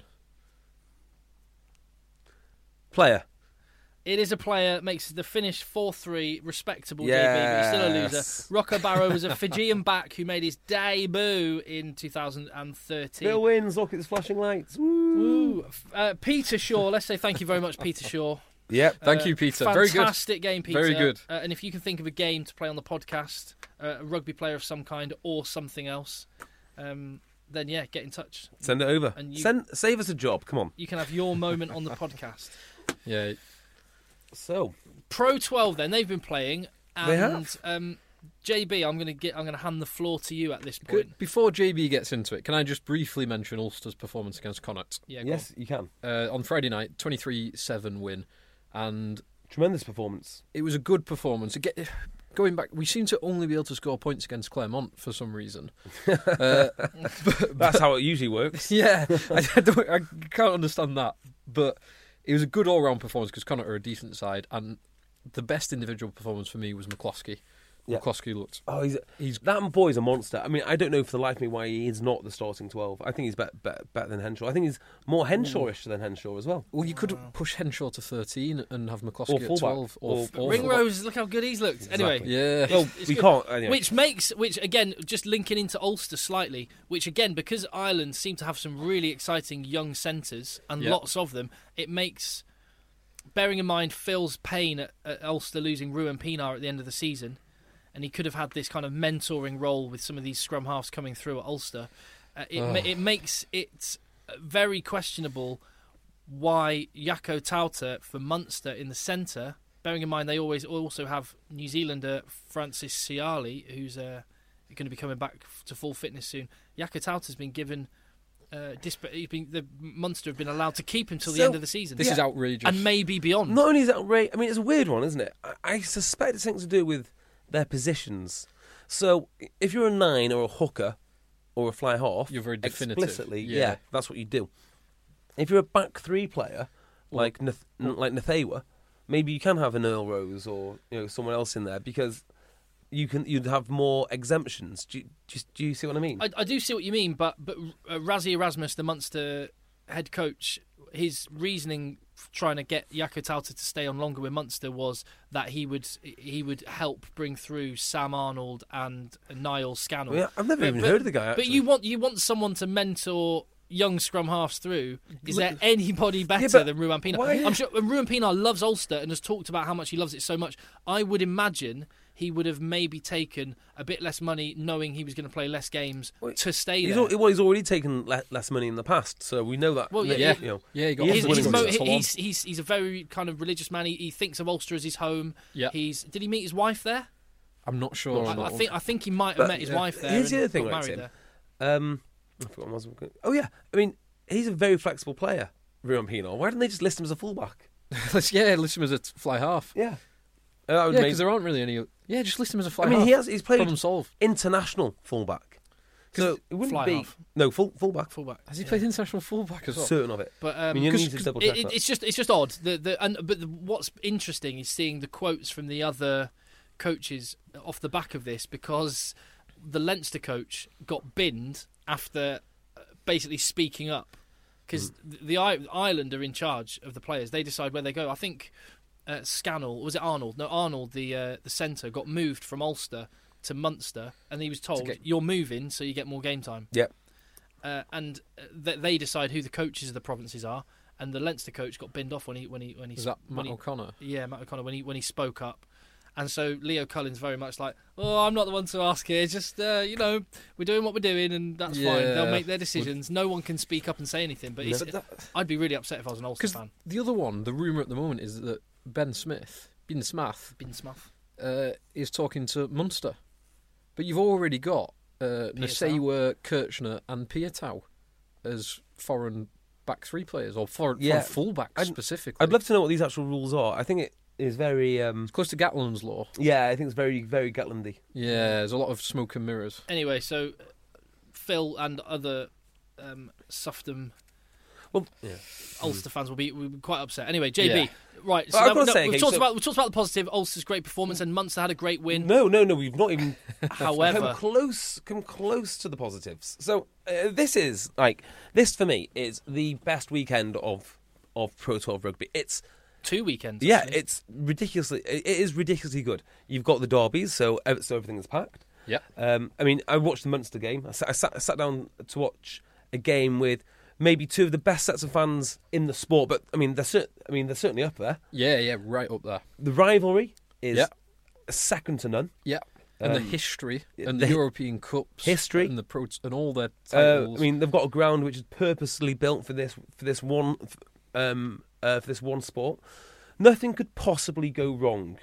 [SPEAKER 7] Player.
[SPEAKER 6] It is a player, makes the finish 4-3, respectable
[SPEAKER 7] Yes.
[SPEAKER 6] JB, but he's still a loser. Rocco Barrow was a Fijian back who made his debut in 2013.
[SPEAKER 7] Phil wins. Look, it's flashing lights.
[SPEAKER 6] Woo. Peter Shaw, let's say thank you very much, Peter Shaw.
[SPEAKER 7] Yep.
[SPEAKER 8] Thank you, Peter. Very good.
[SPEAKER 6] Fantastic game, Peter.
[SPEAKER 8] Very good.
[SPEAKER 6] And if you can think of a game to play on the podcast, a rugby player of some kind or something else, then yeah, get in touch.
[SPEAKER 7] Send it over.
[SPEAKER 6] And
[SPEAKER 7] Save us a job. Come on.
[SPEAKER 6] You can have your moment on the podcast.
[SPEAKER 8] Yeah.
[SPEAKER 7] So,
[SPEAKER 6] Pro 12 then, they've been playing. And,
[SPEAKER 7] they have.
[SPEAKER 6] JB, I'm going to hand the floor to you at this point.
[SPEAKER 8] Good. Before JB gets into it, can I just briefly mention Ulster's performance against Connacht?
[SPEAKER 6] Yeah,
[SPEAKER 7] yes, you can.
[SPEAKER 8] On Friday night, 23-7 win. And
[SPEAKER 7] tremendous performance.
[SPEAKER 8] It was a good performance. Going back, we seem to only be able to score points against Claremont for some reason.
[SPEAKER 7] That's how it usually works.
[SPEAKER 8] Yeah, I can't understand that. But it was a good all-round performance because Connacht are a decent side, and the best individual performance for me was McCloskey.
[SPEAKER 7] Yeah.
[SPEAKER 8] McCloskey looked.
[SPEAKER 7] Oh, he's that boy's a monster. I mean, I don't know for the life of me why he is not the starting 12. I think he's better than Henshaw. I think he's more Henshawish than Henshaw as well.
[SPEAKER 8] Well, you could push Henshaw to 13 and have McCloskey at 12. Or
[SPEAKER 6] Ringrose, look how good he's looked.
[SPEAKER 7] Exactly.
[SPEAKER 6] Anyway,
[SPEAKER 8] yeah.
[SPEAKER 7] Well, we can't. Anyway.
[SPEAKER 6] Which again, just linking into Ulster slightly, which again, because Ireland seem to have some really exciting young centres and lots of them, it makes, bearing in mind Phil's pain at Ulster losing Ruan Pinar at the end of the season, and he could have had this kind of mentoring role with some of these scrum halves coming through at Ulster. It makes it very questionable why Jaco Tauta for Munster in the centre, bearing in mind they always also have New Zealander Francis Siali, who's going to be coming back to full fitness soon. Jaco Tauta's been given... the Munster have been allowed to keep him till the end of the season.
[SPEAKER 8] This is outrageous.
[SPEAKER 6] And maybe beyond.
[SPEAKER 7] Not only is it outrageous, I mean, it's a weird one, isn't it? I suspect it's something to do with their positions. So, if you're a 9 or a hooker or a fly half,
[SPEAKER 8] you're very definitive.
[SPEAKER 7] Explicitly, yeah, that's what you do. If you're a back 3 player like Nathewa, maybe you can have an Earl Rose or someone else in there because you'd have more exemptions. Do you see what I mean?
[SPEAKER 6] I do see what you mean, but Rassie Erasmus, the Munster head coach, his reasoning for trying to get Jaco Tauta to stay on longer with Munster was that he would help bring through Sam Arnold and Niall Scannell.
[SPEAKER 7] Well, yeah, I've never even heard of the guy. Actually.
[SPEAKER 6] But you want someone to mentor young scrum halves through. Is there anybody better than Ruan Pinar? I'm sure Ruan Pinar loves Ulster and has talked about how much he loves it so much. I would imagine he would have maybe taken a bit less money, knowing he was going to play less games to stay there.
[SPEAKER 7] He's already taken less money in the past, so we know that.
[SPEAKER 6] Well,
[SPEAKER 8] he got
[SPEAKER 6] he's a very kind of religious man. He thinks of Ulster as his home.
[SPEAKER 8] Yeah.
[SPEAKER 6] Did he meet his wife there?
[SPEAKER 8] I'm not sure.
[SPEAKER 6] I think he might have met his wife there.
[SPEAKER 7] Here's the other thing,
[SPEAKER 6] got
[SPEAKER 7] right,
[SPEAKER 6] married
[SPEAKER 7] Tim? I forgot what I was going to... Oh yeah, I mean, he's a very flexible player, Ruan Pienaar. Why didn't they just list him as a fullback?
[SPEAKER 8] List him as a fly half.
[SPEAKER 7] Yeah.
[SPEAKER 8] Because there aren't really any... Yeah, just list him as a fly half.
[SPEAKER 7] I mean, he's played
[SPEAKER 8] problem solved.
[SPEAKER 7] International fullback. So it wouldn't be...
[SPEAKER 6] half.
[SPEAKER 7] No, fullback.
[SPEAKER 6] Fullback.
[SPEAKER 8] Has he played international fullback as well?
[SPEAKER 7] Certain of it.
[SPEAKER 6] But
[SPEAKER 7] I mean, you need to double check that.
[SPEAKER 6] It's just odd. What's interesting is seeing the quotes from the other coaches off the back of this, because the Leinster coach got binned after basically speaking up, because the Ireland are in charge of the players. They decide where they go. I think Scannell, was it Arnold? No, Arnold, the centre, got moved from Ulster to Munster, and he was told, you're moving so you get more game time.
[SPEAKER 7] Yep.
[SPEAKER 6] And they decide who the coaches of the provinces are, and the Leinster coach got binned off when he
[SPEAKER 8] Was that Matt O'Connor?
[SPEAKER 6] Yeah, Matt O'Connor, when he spoke up. And so Leo Cullen's very much like, oh, I'm not the one to ask here. Just, we're doing what we're doing, and that's fine. They'll make their decisions. No one can speak up and say anything. But I'd be really upset if I was an Ulster fan.
[SPEAKER 8] The other one, the rumour at the moment is that Ben Smith is talking to Munster. But you've already got Nasewa, Kirchner and Pietau as foreign back three players, or foreign full-backs specifically.
[SPEAKER 7] I'd love to know what these actual rules are. I think it is very...
[SPEAKER 8] it's close to Gatland's law.
[SPEAKER 7] Yeah, I think it's very, very Gatlandy.
[SPEAKER 8] Yeah, there's a lot of smoke and mirrors.
[SPEAKER 6] Anyway, so Phil and other Sufton Ulster fans will be quite upset. Anyway, JB, right? So we've talked about the positive. Ulster's great performance, and Munster had a great win.
[SPEAKER 7] No, we've not even.
[SPEAKER 6] However,
[SPEAKER 7] come close to the positives. So this for me is the best weekend of Pro 12 rugby. It's
[SPEAKER 6] 2 weekends.
[SPEAKER 7] Yeah, it is ridiculously good. You've got the derbies, so everything is packed.
[SPEAKER 8] Yeah.
[SPEAKER 7] I mean, I watched the Munster game. I sat down to watch a game with maybe two of the best sets of fans in the sport, but I mean they're certainly up there.
[SPEAKER 8] Yeah, right up there.
[SPEAKER 7] The rivalry is second to none.
[SPEAKER 8] Yeah. And the history and the European Cups
[SPEAKER 7] history
[SPEAKER 8] and and all their titles.
[SPEAKER 7] I mean, they've got a ground which is purposely built for this one sport. Nothing could possibly go wrong,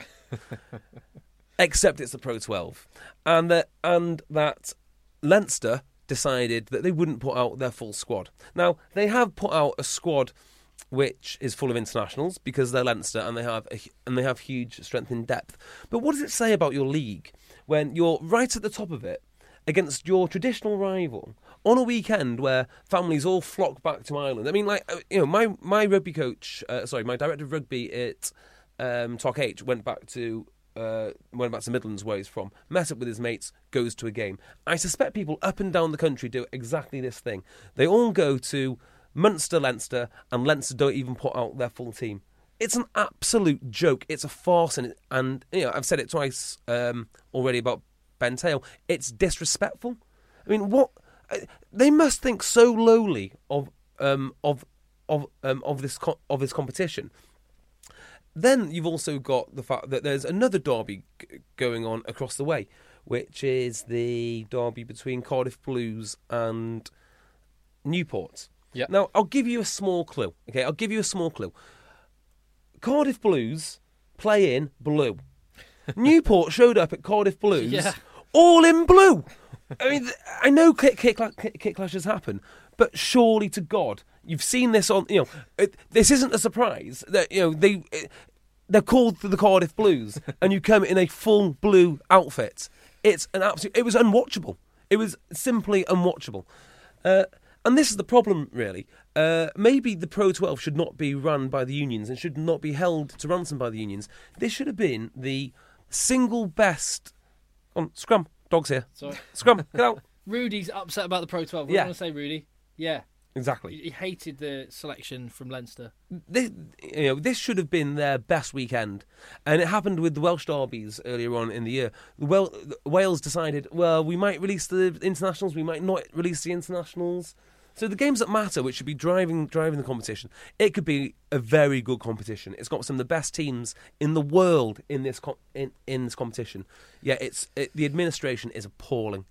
[SPEAKER 7] except it's the Pro 12, and that Leinster decided that they wouldn't put out their full squad. Now they have put out a squad which is full of internationals because they're Leinster and they have huge strength in depth. But what does it say about your league when you're right at the top of it against your traditional rival on a weekend where families all flock back to Ireland? I mean, my rugby coach, my director of rugby at Torquay went back to Midlands, where he's from, met up with his mates, goes to a game. I suspect people up and down the country do exactly this thing. They all go to Munster, Leinster, and Leinster don't even put out their full team. It's an absolute joke. It's a farce, and I've said it twice already about Ben Tail. It's disrespectful. I mean, what they must think so lowly of this competition. Then you've also got the fact that there's another derby going on across the way, which is the derby between Cardiff Blues and Newport.
[SPEAKER 8] Yeah.
[SPEAKER 7] Now, I'll give you a small clue. Okay, I'll give you a small clue. Cardiff Blues play in blue. Newport showed up at Cardiff Blues all in blue. I mean, I know kit clashes happen, but surely to God, you've seen this on. This isn't a surprise that they're called the Cardiff Blues, and you come in a full blue outfit. It's an absolute. It was unwatchable. It was simply unwatchable. And this is the problem, really. Maybe the Pro 12 should not be run by the unions and should not be held to ransom by the unions. This should have been the single best. Scrum, dogs here.
[SPEAKER 6] Sorry.
[SPEAKER 7] Scrum, get out.
[SPEAKER 6] Rudy's upset about the Pro 12. What do you want to say, Rudy? Yeah.
[SPEAKER 7] Exactly.
[SPEAKER 6] He hated the selection from Leinster.
[SPEAKER 7] This should have been their best weekend. And it happened with the Welsh derbies earlier on in the year. Wales decided, well, we might release the internationals, we might not release the internationals. So the games that matter, which should be driving the competition, it could be a very good competition. It's got some of the best teams in the world in this in this competition. Yeah, the administration is appalling.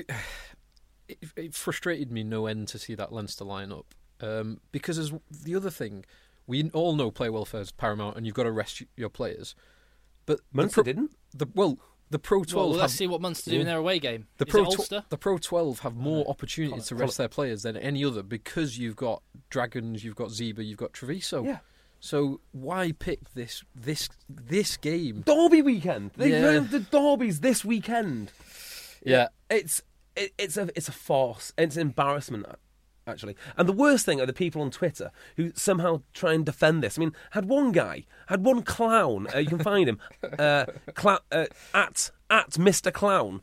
[SPEAKER 8] It frustrated me no end to see that Leinster lineup, because as the other thing, we all know player welfare is paramount, and you've got to rest your players. But
[SPEAKER 7] Munster didn't.
[SPEAKER 8] The Pro 12.
[SPEAKER 6] Well, let's see what Munster do in their away game.
[SPEAKER 8] The Pro 12 have more opportunity to rest their players than any other, because you've got Dragons, you've got Zebra, you've got Treviso.
[SPEAKER 7] Yeah.
[SPEAKER 8] So why pick this game?
[SPEAKER 7] Derby weekend. They ran the derbies this weekend.
[SPEAKER 8] Yeah.
[SPEAKER 7] It's a farce. It's an embarrassment, actually. And the worst thing are the people on Twitter who somehow try and defend this. I mean, had one clown, you can find him, at Mr. Clown.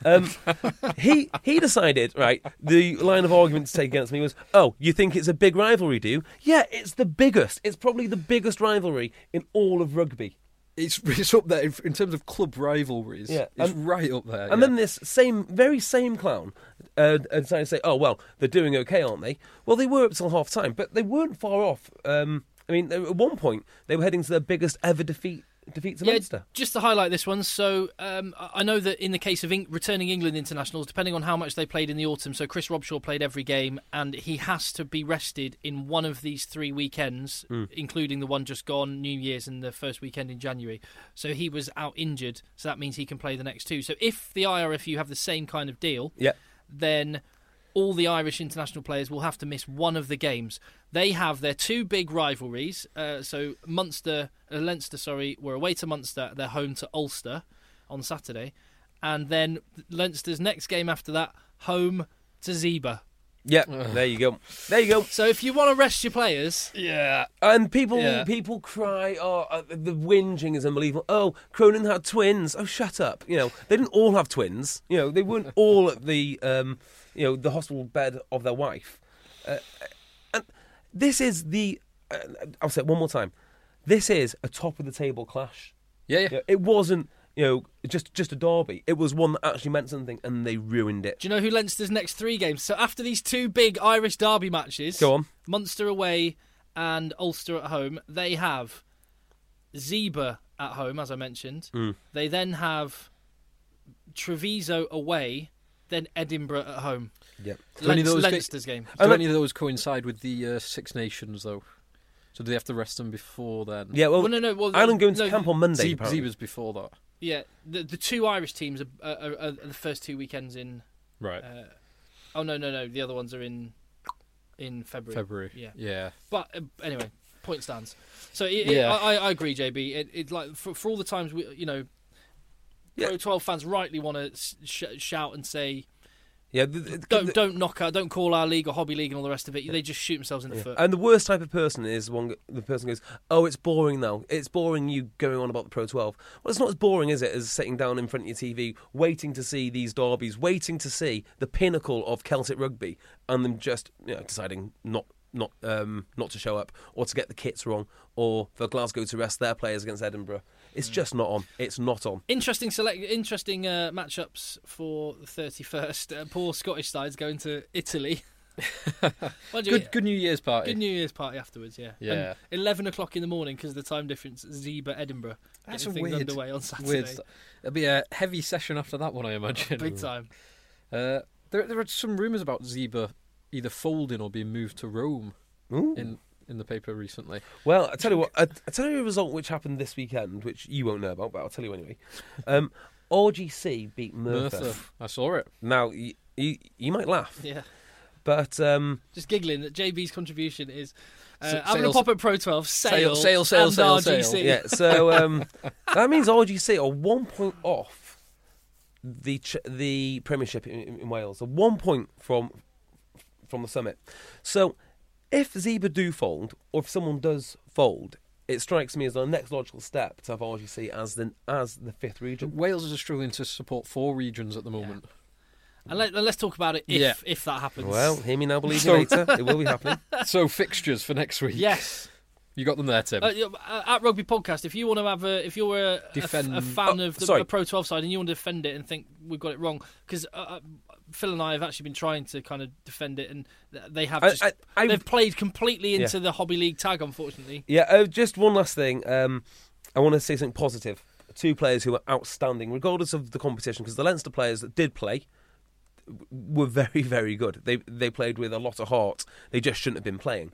[SPEAKER 7] He decided, right, the line of argument to take against me was, oh, you think it's a big rivalry, do you? Yeah, it's the biggest. It's probably the biggest rivalry in all of rugby.
[SPEAKER 8] It's up there in terms of club rivalries. Yeah, it's right up there.
[SPEAKER 7] And then this very same clown decided to say, "Oh well, they're doing okay, aren't they?" Well, they were up till half time, but they weren't far off. I mean, at one point they were heading to their biggest ever defeat to Munster.
[SPEAKER 6] Just to highlight this one, so I know that in the case of returning England internationals, depending on how much they played in the autumn, so Chris Robshaw played every game, and he has to be rested in one of these 3 weekends, including the one just gone, New Year's, and the first weekend in January. So he was out injured, so that means he can play the next 2. So if the IRFU have the same kind of deal, then all the Irish international players will have to miss one of the games. They have their 2 big rivalries. So Leinster, were away to Munster. They're home to Ulster on Saturday. And then Leinster's next game after that, home to Zebra.
[SPEAKER 7] Yeah, there you go.
[SPEAKER 6] So if you want to rest your players...
[SPEAKER 7] Yeah. And people cry, the whinging is unbelievable. Oh, Cronin had twins. Oh, shut up. You know, they didn't all have twins. You know, they weren't all at the... the hospital bed of their wife. And this is I'll say it one more time. This is a top-of-the-table clash.
[SPEAKER 8] Yeah.
[SPEAKER 7] It wasn't, just a derby. It was one that actually meant something, and they ruined it.
[SPEAKER 6] Do you know who Leinster's next 3 games? So after these 2 big Irish derby matches...
[SPEAKER 7] Go on.
[SPEAKER 6] Munster away and Ulster at home, they have Zebra at home, as I mentioned. They then have Treviso away... then Edinburgh at home.
[SPEAKER 7] Yep.
[SPEAKER 6] Leinster's game.
[SPEAKER 8] Do any of those coincide with the Six Nations, though? So do they have to rest them before then?
[SPEAKER 7] Yeah, well, Ireland going to camp on Monday.
[SPEAKER 8] Zebra's before that.
[SPEAKER 6] Yeah, the 2 Irish teams are the first 2 weekends in...
[SPEAKER 8] Right.
[SPEAKER 6] No. The other ones are in February.
[SPEAKER 8] Yeah.
[SPEAKER 6] But anyway, point stands. So I agree, JB. It's like for all the times Pro 12 fans rightly want to shout and say, don't knock out, don't call our league a hobby league and all the rest of it. They just shoot themselves in the foot.
[SPEAKER 7] And the worst type of person is the person goes, "Oh, it's boring now. It's boring you going on about the Pro 12." Well, it's not as boring, is it, as sitting down in front of your TV, waiting to see these derbies, waiting to see the pinnacle of Celtic rugby, and them just deciding not to show up, or to get the kits wrong, or for Glasgow to rest their players against Edinburgh. It's just not on. It's not on.
[SPEAKER 6] Interesting matchups for the 31st. Poor Scottish sides going to Italy.
[SPEAKER 8] Good New Year's party.
[SPEAKER 6] Good New Year's party afterwards, yeah. And 11 o'clock in the morning because of the time difference, Zebra, Edinburgh.
[SPEAKER 8] That's
[SPEAKER 6] things underway on Saturday.
[SPEAKER 8] Weird. It'll be a heavy session after that one, I imagine.
[SPEAKER 6] Big time.
[SPEAKER 8] There are some rumours about Zebra either folding or being moved to Rome in the paper recently.
[SPEAKER 7] Well, I tell you what. I tell you a result which happened this weekend, which you won't know about, but I'll tell you anyway. RGC beat Merthyr.
[SPEAKER 8] I saw it.
[SPEAKER 7] Now you might laugh.
[SPEAKER 6] Yeah.
[SPEAKER 7] But
[SPEAKER 6] just giggling that JB's contribution is having a pop at Pro 12, sail, and
[SPEAKER 8] sail.
[SPEAKER 6] RGC.
[SPEAKER 7] Yeah. So that means RGC are 1 point off the Premiership in Wales. So 1 point from the summit. So if Zebra do fold, or if someone does fold, it strikes me as the next logical step to have RGC as the 5th region.
[SPEAKER 8] Wales is struggling to support 4 regions at the moment.
[SPEAKER 6] And let's talk about it if that happens.
[SPEAKER 7] Well, hear me now, believe me later. It will be happening.
[SPEAKER 8] So fixtures for next week.
[SPEAKER 6] Yes.
[SPEAKER 8] You got them there, Tim.
[SPEAKER 6] At Rugby Podcast, if you want to have if you're a fan of the Pro 12 side and you want to defend it and think we've got it wrong, because Phil and I have actually been trying to kind of defend it, and they have they've played completely into the Hobby League tag, unfortunately.
[SPEAKER 7] Yeah, just one last thing. I want to say something positive. 2 players who are outstanding, regardless of the competition, because the Leinster players that did play were very, very good. They played with a lot of heart. They just shouldn't have been playing.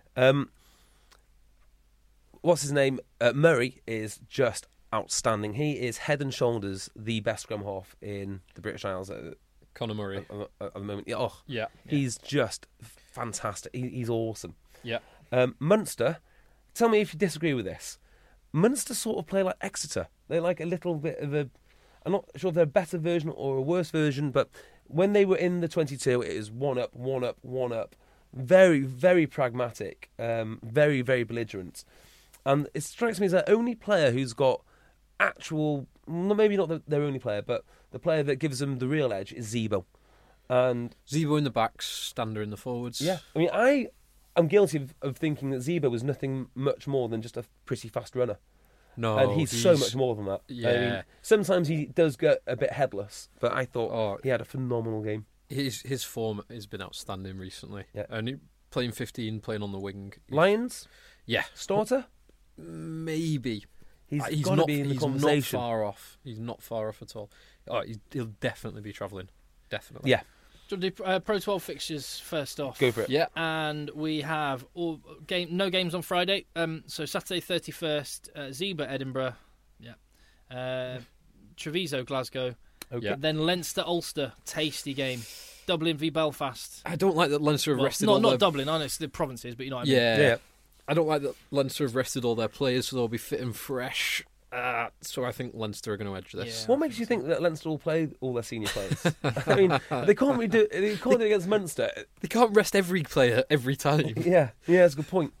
[SPEAKER 7] What's his name? Murray is just outstanding. He is head and shoulders the best scrum half in the British Isles
[SPEAKER 8] Conor Murray
[SPEAKER 7] at the moment.
[SPEAKER 8] Yeah,
[SPEAKER 7] he's just fantastic. He's awesome.
[SPEAKER 8] Yeah.
[SPEAKER 7] Munster, tell me if you disagree with this. Munster sort of play like Exeter. They're like a little bit of a... I'm not sure if they're a better version or a worse version, but when they were in the 22, it is one up, one up, one up. Very, very pragmatic. Very, very belligerent. And it strikes me as the only player who's got actual... Maybe not their only player, but the player that gives them the real edge is Zebo. And
[SPEAKER 8] Zebo in the backs, Stander in the forwards.
[SPEAKER 7] Yeah. I mean, I'm guilty of thinking that Zebo was nothing much more than just a pretty fast runner.
[SPEAKER 8] No,
[SPEAKER 7] and he's so much more than that.
[SPEAKER 8] Yeah.
[SPEAKER 7] I mean, sometimes he does get a bit headless, but I thought he had a phenomenal game.
[SPEAKER 8] His form has been outstanding recently.
[SPEAKER 7] Yeah.
[SPEAKER 8] And playing 15, playing on the wing.
[SPEAKER 7] Lions?
[SPEAKER 8] Yeah.
[SPEAKER 7] Starter?
[SPEAKER 8] Maybe.
[SPEAKER 7] He's got to be in the conversation.
[SPEAKER 8] He's not far off. He's not far off at all. He'll definitely be travelling. Definitely.
[SPEAKER 7] Yeah.
[SPEAKER 6] Do you want to do Pro 12 fixtures first off?
[SPEAKER 7] Go for it.
[SPEAKER 8] Yeah.
[SPEAKER 6] And we have no games on Friday. So Saturday 31st, Zebra Edinburgh. Yeah. Treviso Glasgow.
[SPEAKER 7] Okay.
[SPEAKER 8] Yeah.
[SPEAKER 6] Then Leinster Ulster, tasty game. Dublin v Belfast.
[SPEAKER 8] I don't like that Leinster have rested
[SPEAKER 6] not Dublin, I know it's the provinces, but you know what I mean.
[SPEAKER 8] Yeah. I don't like that Leinster have rested all their players, so they'll be fit and fresh. So I think Leinster are going to edge this.
[SPEAKER 7] Yeah. What makes you think that Leinster will play all their senior players? I mean, they can't really do it against Munster.
[SPEAKER 8] They can't rest every player every time.
[SPEAKER 7] Yeah, that's a good point.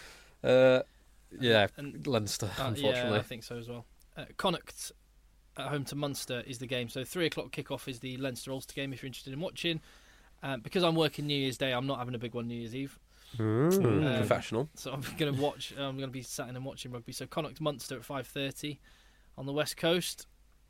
[SPEAKER 8] Yeah, and Leinster, unfortunately.
[SPEAKER 6] Yeah, I think so as well. Connacht at home to Munster is the game. So 3:00 kickoff is the Leinster Ulster game if you're interested in watching. Because I'm working New Year's Day, I'm not having a big one New Year's Eve.
[SPEAKER 7] Professional.
[SPEAKER 6] So I'm going to watch. I'm going to be sat in and watching rugby. So Connacht Munster at 5:30 on the West Coast.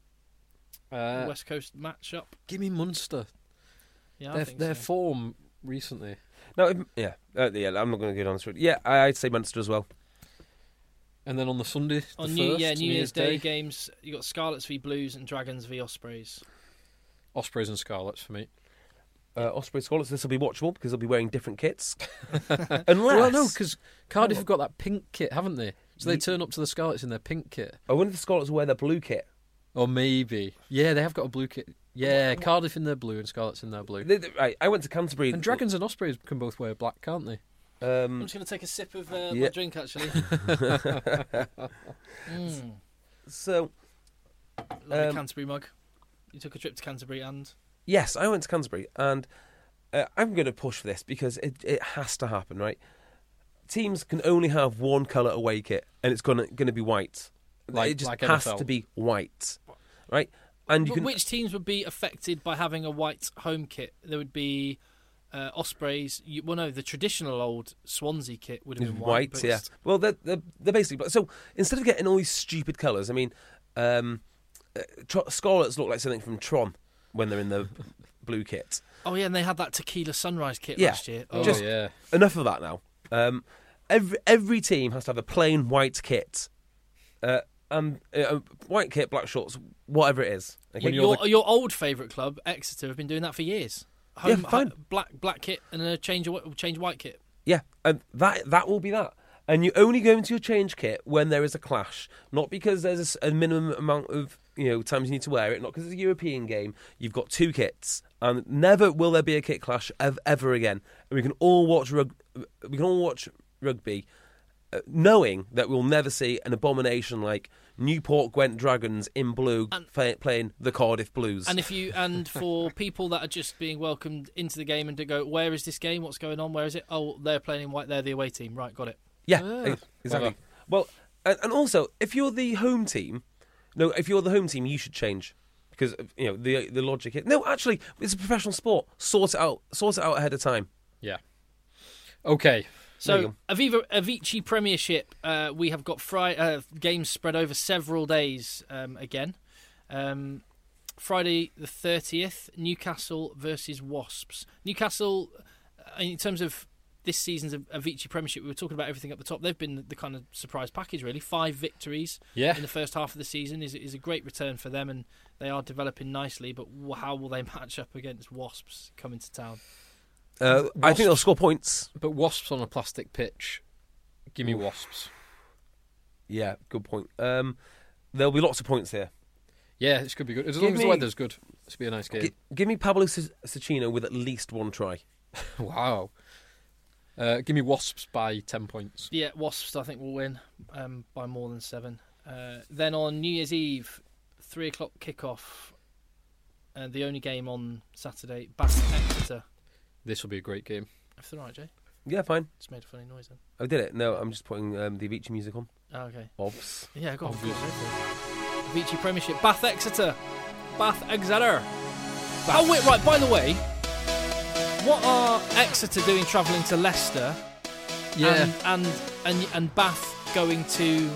[SPEAKER 6] West Coast matchup.
[SPEAKER 8] Give me Munster.
[SPEAKER 6] Yeah, I think so.
[SPEAKER 8] Their form recently.
[SPEAKER 7] No, I'm not going to go down this road. Yeah, I'd say Munster as well.
[SPEAKER 8] And then on the Sunday,
[SPEAKER 6] New Year's Day games, you got Scarlets v Blues and Dragons v Ospreys.
[SPEAKER 8] Ospreys and Scarlets for me.
[SPEAKER 7] Ospreys Scarlets, this will be watchable because they'll be wearing different kits.
[SPEAKER 8] Well, no, because Cardiff have got that pink kit, haven't they? So they turn up to the Scarlets in their pink kit.
[SPEAKER 7] I wonder if the Scarlets will wear their blue kit.
[SPEAKER 8] Or maybe. Yeah, they have got a blue kit. Yeah, Cardiff in their blue and Scarlets in their blue.
[SPEAKER 7] Right, I went to Canterbury.
[SPEAKER 8] And Dragons and Ospreys can both wear black, can't they?
[SPEAKER 6] I'm just going to take a sip of my drink, actually.
[SPEAKER 7] So,
[SPEAKER 6] lovely Canterbury mug. You took a trip to Canterbury and...
[SPEAKER 7] Yes, I went to Canterbury, and I'm going to push for this because it has to happen, right? Teams can only have one colour away kit, and it's going to be white. It just has
[SPEAKER 8] NFL.
[SPEAKER 7] to be white, right? And
[SPEAKER 6] which teams would be affected by having a white home kit? There would be Ospreys. The traditional old Swansea kit would have been white.
[SPEAKER 7] Yeah. Well, they're basically... So instead of getting all these stupid colours, I mean, Scarlets look like something from Tron when they're in the blue kit.
[SPEAKER 6] Oh, yeah, and they had that Tequila Sunrise kit last year.
[SPEAKER 8] Oh,
[SPEAKER 7] just
[SPEAKER 8] yeah.
[SPEAKER 7] Enough of that now. Every team has to have a plain white kit. White kit, black shorts, whatever it is. Okay?
[SPEAKER 6] Your old favourite club, Exeter, have been doing that for years.
[SPEAKER 7] Fine.
[SPEAKER 6] Black kit and a change white kit.
[SPEAKER 7] Yeah, and that will be that. And you only go into your change kit when there is a clash, not because there's a minimum amount of times you need to wear it, not because it's a European game. You've got two kits, and never will there be a kit clash ever again. And we can all watch rugby, knowing that we'll never see an abomination like Newport Gwent Dragons in blue playing the Cardiff Blues.
[SPEAKER 6] And for people that are just being welcomed into the game and to go, where is this game? What's going on? Where is it? Oh, they're playing in white. They're the away team. Right, got it.
[SPEAKER 7] Yeah, exactly. Well, and also, if you're the home team, you should change because the logic. No, actually, it's a professional sport. Sort it out ahead of time.
[SPEAKER 8] Yeah. Okay.
[SPEAKER 6] So, Avicii Premiership, we have got games spread over several days again. Friday the 30th, Newcastle versus Wasps. Newcastle, in terms of this season's Avicii Premiership, we were talking about everything at the top. They've been the kind of surprise package, really. 5 victories in the first half of the season is a great return for them, and they are developing nicely. But how will they match up against Wasps coming to town?
[SPEAKER 7] I think they'll score points.
[SPEAKER 8] But Wasps on a plastic pitch, give me Wasps.
[SPEAKER 7] Yeah, good point. There'll be lots of points here.
[SPEAKER 8] Yeah, this could be good. As long as the weather's good, this will be a nice game.
[SPEAKER 7] Give me Pablo Cecchino with at least 1 try.
[SPEAKER 8] Wow. Give me Wasps by 10 points.
[SPEAKER 6] Yeah, Wasps I think will win by more than 7. Then on New Year's Eve, 3 o'clock kickoff, the only game on Saturday, Bath Exeter.
[SPEAKER 8] This will be a great game.
[SPEAKER 6] If they're right, Jay.
[SPEAKER 7] Yeah, fine.
[SPEAKER 6] Just made a funny noise then.
[SPEAKER 7] Oh, did it? No, I'm just putting the Avicii music on.
[SPEAKER 6] Oh, okay.
[SPEAKER 7] Obs.
[SPEAKER 6] Yeah, go on. Avicii Premiership, Bath Exeter. Bath Exeter. Oh, wait, right, by the way, what are Exeter doing travelling to Leicester?
[SPEAKER 8] Yeah.
[SPEAKER 6] And Bath going to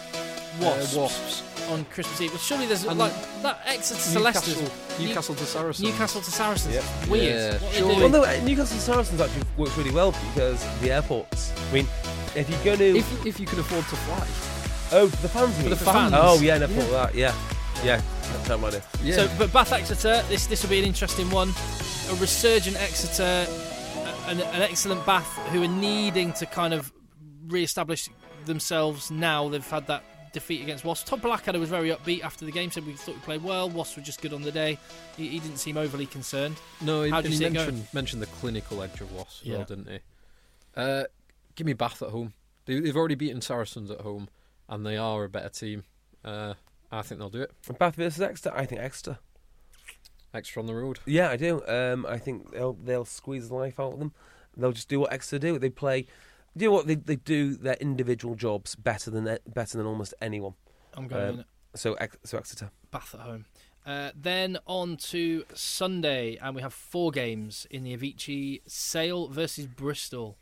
[SPEAKER 6] Wasps on Christmas Eve? Well, surely there's like that Exeter to Leicester.
[SPEAKER 8] Newcastle to Saracens.
[SPEAKER 6] Newcastle to Saracens.
[SPEAKER 7] Yep.
[SPEAKER 6] Weird.
[SPEAKER 8] Yeah.
[SPEAKER 6] What
[SPEAKER 8] Surely.
[SPEAKER 6] are they doing?
[SPEAKER 7] Well, no, Newcastle to Saracens actually works really well because the airports. I mean, if you're going to...
[SPEAKER 8] If you can afford to fly.
[SPEAKER 7] Oh, for the fans, you mean?
[SPEAKER 6] the fans.
[SPEAKER 7] Oh, yeah, never thought of that. Yeah. Yeah, same idea.
[SPEAKER 8] Yeah.
[SPEAKER 6] So, but Bath Exeter, this will be an interesting one. A resurgent Exeter, an excellent Bath who are needing to kind of re-establish themselves now. They've had that defeat against Wasps. Tom Blackadder was very upbeat after the game, said we thought we played well. Wasps were just good on the day. He didn't seem overly concerned.
[SPEAKER 8] No, he
[SPEAKER 6] see it going?
[SPEAKER 8] mentioned the clinical edge of Wasps,
[SPEAKER 6] Yeah.
[SPEAKER 8] well, didn't he? Give me Bath at home. They've already beaten Saracens at home, and they are a better team. I think they'll do it.
[SPEAKER 7] Bath versus Exeter? I think Exeter.
[SPEAKER 8] Extra on the road.
[SPEAKER 7] Yeah, I do. I think they'll squeeze the life out of them. They'll just do what Exeter do. They play... Do you know what? They do their individual jobs better than almost anyone.
[SPEAKER 6] I'm going
[SPEAKER 7] So Exeter.
[SPEAKER 6] Bath at home. Then on to Sunday, and we have 4 games in the Avicii. Sale versus Bristol.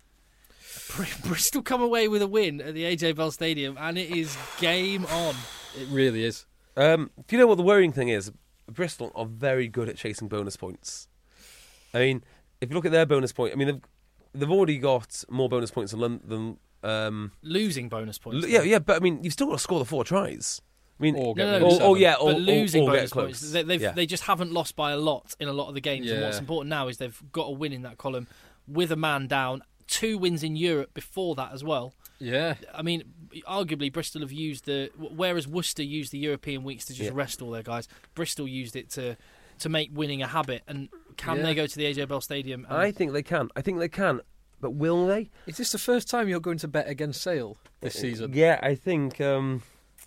[SPEAKER 6] Bristol come away with a win at the AJ Bell Stadium, and it is game on.
[SPEAKER 8] It really is.
[SPEAKER 7] Do you know what the worrying thing is? Bristol are very good at chasing bonus points. I mean, if you look at their bonus point, I mean they've already got more bonus points than
[SPEAKER 6] losing bonus points.
[SPEAKER 7] Yeah, but I mean you've still got to score the 4 tries. I mean,
[SPEAKER 6] but losing bonus
[SPEAKER 7] get close.
[SPEAKER 6] points. They just haven't lost by a lot in a lot of the games.
[SPEAKER 8] Yeah.
[SPEAKER 6] And what's important now is they've got a win in that column with a man down. 2 wins in Europe before that as well.
[SPEAKER 8] Yeah.
[SPEAKER 6] I mean, arguably Bristol have used whereas Worcester used the European weeks to just rest all their guys, Bristol used it to make winning a habit. And can they go to the AJ Bell Stadium?
[SPEAKER 7] I think they can. But will they?
[SPEAKER 8] Is this the first time you're going to bet against Sale this season?
[SPEAKER 7] Yeah, I think... the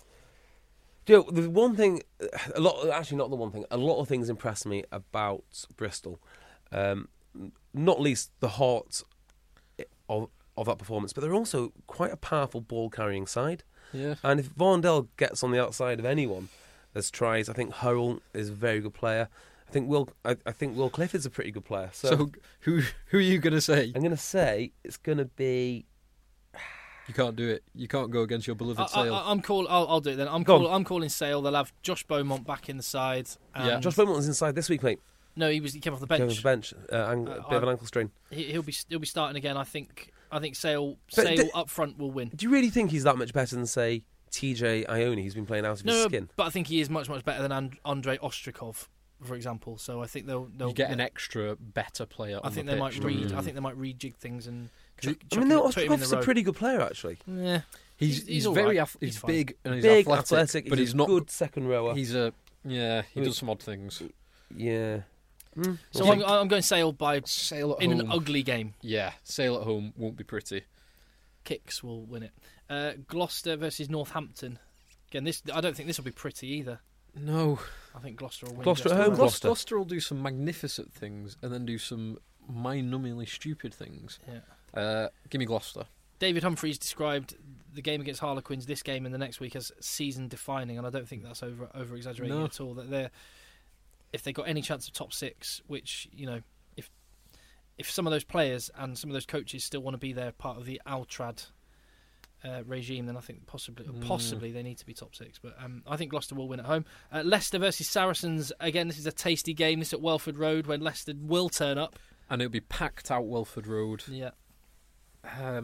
[SPEAKER 7] one thing... A lot of things impressed me about Bristol. Not least the heart of that performance, but they're also quite a powerful ball-carrying side.
[SPEAKER 8] Yeah.
[SPEAKER 7] And if Varndell gets on the outside of anyone, there's tries. I think Hurrell is a very good player. I think Will Clifford's a pretty good player. So
[SPEAKER 8] who are you going to say?
[SPEAKER 7] I'm going to say it's going to be...
[SPEAKER 8] You can't do it. You can't go against your beloved Sale.
[SPEAKER 6] I'll do it then. I'm calling Sale. They'll have Josh Beaumont back in the side.
[SPEAKER 7] Yeah. Josh Beaumont was inside this week, mate.
[SPEAKER 6] No, he came off the bench.
[SPEAKER 7] Bit of an ankle strain.
[SPEAKER 6] He'll be starting again. I think Sale up front will win.
[SPEAKER 7] Do you really think he's that much better than, say, TJ Ione? He's been playing out of his skin.
[SPEAKER 6] But I think he is much better than Andrei Ostrikov, for example. So I think they'll
[SPEAKER 8] get an extra better player.
[SPEAKER 6] I think they might rejig things and.
[SPEAKER 7] Ostrikov's a pretty good player, actually.
[SPEAKER 6] Yeah,
[SPEAKER 8] he's
[SPEAKER 6] very
[SPEAKER 8] right. He's big and he's
[SPEAKER 7] big,
[SPEAKER 8] athletic, but he's not
[SPEAKER 7] good second rower.
[SPEAKER 8] He does some odd things.
[SPEAKER 7] Yeah.
[SPEAKER 6] So I'm going Sale
[SPEAKER 8] Sale at
[SPEAKER 6] in
[SPEAKER 8] home.
[SPEAKER 6] An ugly game.
[SPEAKER 8] Yeah, Sale at home won't be pretty.
[SPEAKER 6] Kicks will win it. Gloucester versus Northampton. Again, I don't think this will be pretty either.
[SPEAKER 8] No,
[SPEAKER 6] I think Gloucester will win.
[SPEAKER 7] Gloucester at home.
[SPEAKER 8] Gloucester will do some magnificent things and then do some mind-numbingly stupid things.
[SPEAKER 6] Yeah.
[SPEAKER 8] Give me Gloucester.
[SPEAKER 6] David Humphreys described the game against Harlequins, this game and the next week, as season-defining, and I don't think that's over-exaggerating at all. That if they got any chance of top 6, which, you know, if some of those players and some of those coaches still want to be there, part of the Altrad regime, then I think possibly they need to be top 6. But I think Gloucester will win at home. Leicester versus Saracens. Again, this is a tasty game. This at Welford Road, when Leicester will turn up.
[SPEAKER 8] And it'll be packed out Welford Road.
[SPEAKER 6] Yeah.
[SPEAKER 8] I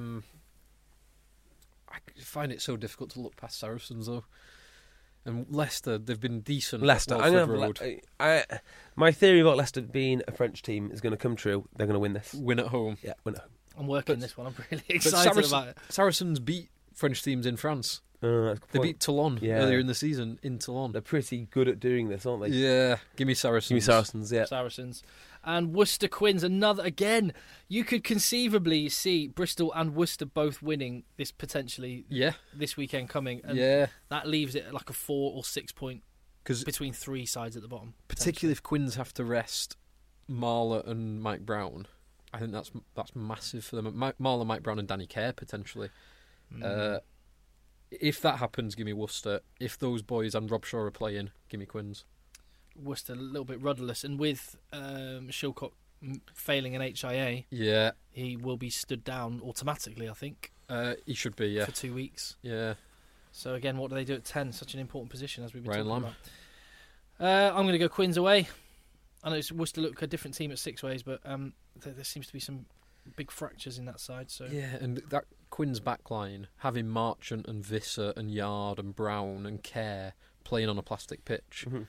[SPEAKER 8] find it so difficult to look past Saracens, though. And Leicester, they've been decent
[SPEAKER 7] Leicester,
[SPEAKER 8] at Welford Road.
[SPEAKER 7] My theory about Leicester being a French team is going to come true. They're going to win this.
[SPEAKER 8] Win at home.
[SPEAKER 7] Yeah, win at home.
[SPEAKER 6] I'm working this one. I'm really excited about it.
[SPEAKER 8] Saracens beat French teams in France. They beat Toulon earlier in the season in Toulon.
[SPEAKER 7] They're pretty good at doing this, aren't they?
[SPEAKER 8] Yeah, give me Saracens.
[SPEAKER 7] Give me Saracens, yeah.
[SPEAKER 6] Saracens. And Worcester Quins, another, again, you could conceivably see Bristol and Worcester both winning this potentially this weekend coming. And that leaves it like a 4 or 6 point between 3 sides at the bottom.
[SPEAKER 8] Particularly if Quins have to rest Marler and Mike Brown. I think that's massive for them. Marler, Mike Brown and Danny Kerr, potentially. If that happens, give me Worcester. If those boys and Rob Shaw are playing, give me Quins.
[SPEAKER 6] Worcester a little bit rudderless, and with Shilcock failing an HIA, he will be stood down automatically, I think.
[SPEAKER 8] He should be,
[SPEAKER 6] for 2 weeks.
[SPEAKER 8] Yeah.
[SPEAKER 6] So again, what do they do at 10? Such an important position, as we've been
[SPEAKER 8] Ryan
[SPEAKER 6] talking
[SPEAKER 8] Lamb.
[SPEAKER 6] about. I'm going to go Quins away. I know Worcester look a different team at 6 ways, but there seems to be some big fractures in that side. So
[SPEAKER 8] yeah, and that Quins backline, having Marchant and Visser and Yard and Brown and Kerr playing on a plastic pitch.
[SPEAKER 7] Mm-hmm.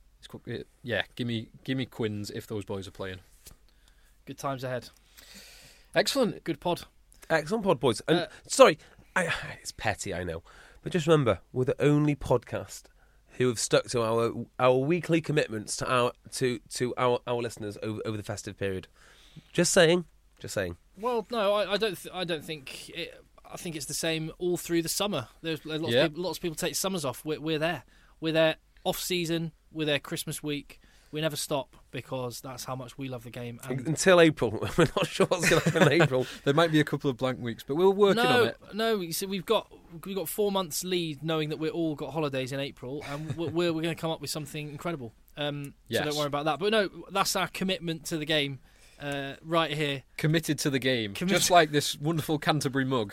[SPEAKER 8] Give me Quins if those boys are playing.
[SPEAKER 6] Good times ahead.
[SPEAKER 8] Excellent.
[SPEAKER 6] Good pod.
[SPEAKER 7] Excellent pod, boys. And sorry, it's petty, I know, but just remember, we're the only podcast who have stuck to our weekly commitments to our listeners over the festive period. Just saying.
[SPEAKER 6] Well, no, I don't think. I think it's the same all through the summer. There's lots of people take summers off. We're there. We're there off season. We're there Christmas week. We never stop because that's how much we love the game. And
[SPEAKER 7] until April. We're not sure what's going to happen in April.
[SPEAKER 8] There might be a couple of blank weeks, but we're working on it.
[SPEAKER 6] No, so we've got 4 months lead, knowing that we're all got holidays in April, and we're going to come up with something incredible. So don't worry about that. But no, that's our commitment to the game. Right here.
[SPEAKER 8] Committed to the game. Just like this wonderful Canterbury mug.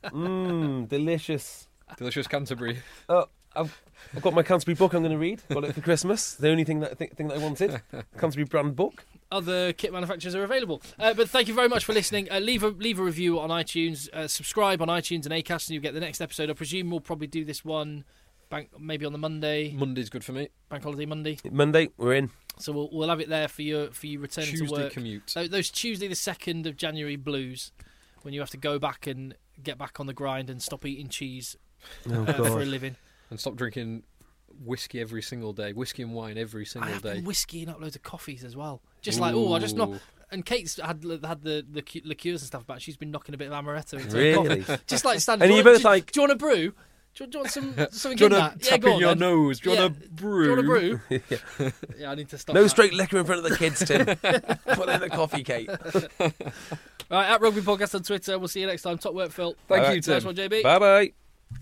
[SPEAKER 7] Delicious.
[SPEAKER 8] Delicious Canterbury.
[SPEAKER 7] I've got my Canterbury book I'm going to read. Got it for Christmas. The only thing that I wanted. Canterbury brand book.
[SPEAKER 6] Other kit manufacturers are available. But thank you very much for listening. Leave a review on iTunes. Subscribe on iTunes and Acast, and you'll get the next episode. I presume we'll probably do this one maybe on the Monday.
[SPEAKER 8] Monday's good for me.
[SPEAKER 6] Bank holiday Monday.
[SPEAKER 7] Monday, we're in.
[SPEAKER 6] So we'll have it there for you returning
[SPEAKER 8] Tuesday
[SPEAKER 6] to work.
[SPEAKER 8] Commute.
[SPEAKER 6] So those Tuesday the 2nd of January blues, when you have to go back and get back on the grind and stop eating cheese for a living.
[SPEAKER 8] And stop drinking whiskey every single day. Whiskey and wine every single day.
[SPEAKER 6] I have been whiskey and up loads of coffees as well. Just like, I just not. And Kate's had the liqueurs and stuff back. She's been knocking a bit of amaretto into her coffee. Just like standing.
[SPEAKER 7] And you both like.
[SPEAKER 6] Do you want a brew? Do you want something
[SPEAKER 8] do you
[SPEAKER 6] in
[SPEAKER 8] want
[SPEAKER 6] that?
[SPEAKER 8] Tap
[SPEAKER 6] go
[SPEAKER 8] in
[SPEAKER 6] on,
[SPEAKER 8] your
[SPEAKER 6] then.
[SPEAKER 8] nose? Do you want a brew?
[SPEAKER 6] Do you want a brew? Yeah, I need to stop.
[SPEAKER 7] No
[SPEAKER 6] that.
[SPEAKER 7] straight liquor in front of the kids, Tim. Put in the coffee, Kate.
[SPEAKER 6] All right, at Rugby Podcast on Twitter. We'll see you next time. Top work, Phil.
[SPEAKER 8] Thank you, Tim.
[SPEAKER 6] Nice one, JB.
[SPEAKER 7] Bye-bye.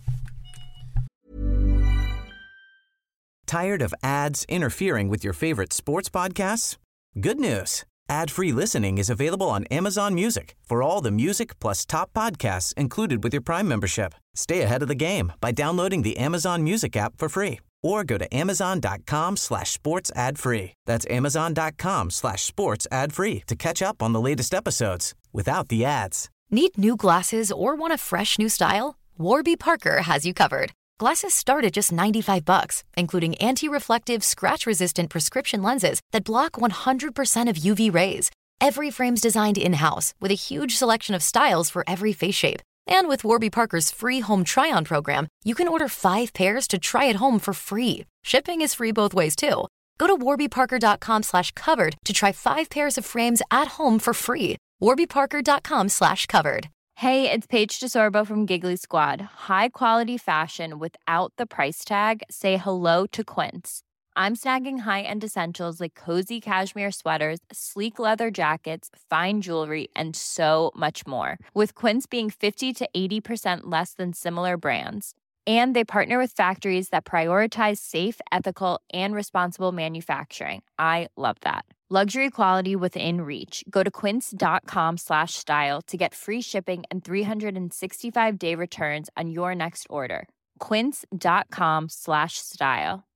[SPEAKER 9] Tired of ads interfering with your favorite sports podcasts? Good news. Ad-free listening is available on Amazon Music for all the music plus top podcasts included with your Prime membership. Stay ahead of the game by downloading the Amazon Music app for free or go to amazon.com/sports ad free. That's amazon.com/sports ad free to catch up on the latest episodes without the ads.
[SPEAKER 3] Need new glasses or want a fresh new style? Warby Parker has you covered. Glasses start at just $95, including anti-reflective, scratch-resistant prescription lenses that block 100% of UV rays. Every frame's designed in-house with a huge selection of styles for every face shape. And with Warby Parker's free home try-on program, you can order 5 pairs to try at home for free. Shipping is free both ways, too. Go to warbyparker.com/covered to try 5 pairs of frames at home for free. warbyparker.com/covered.
[SPEAKER 10] Hey, it's Paige DeSorbo from Giggly Squad. High quality fashion without the price tag. Say hello to Quince. I'm snagging high-end essentials like cozy cashmere sweaters, sleek leather jackets, fine jewelry, and so much more. With Quince being 50 to 80% less than similar brands. And they partner with factories that prioritize safe, ethical, and responsible manufacturing. I love that. Luxury quality within reach. Go to quince.com/style to get free shipping and 365-day returns on your next order. Quince.com/style.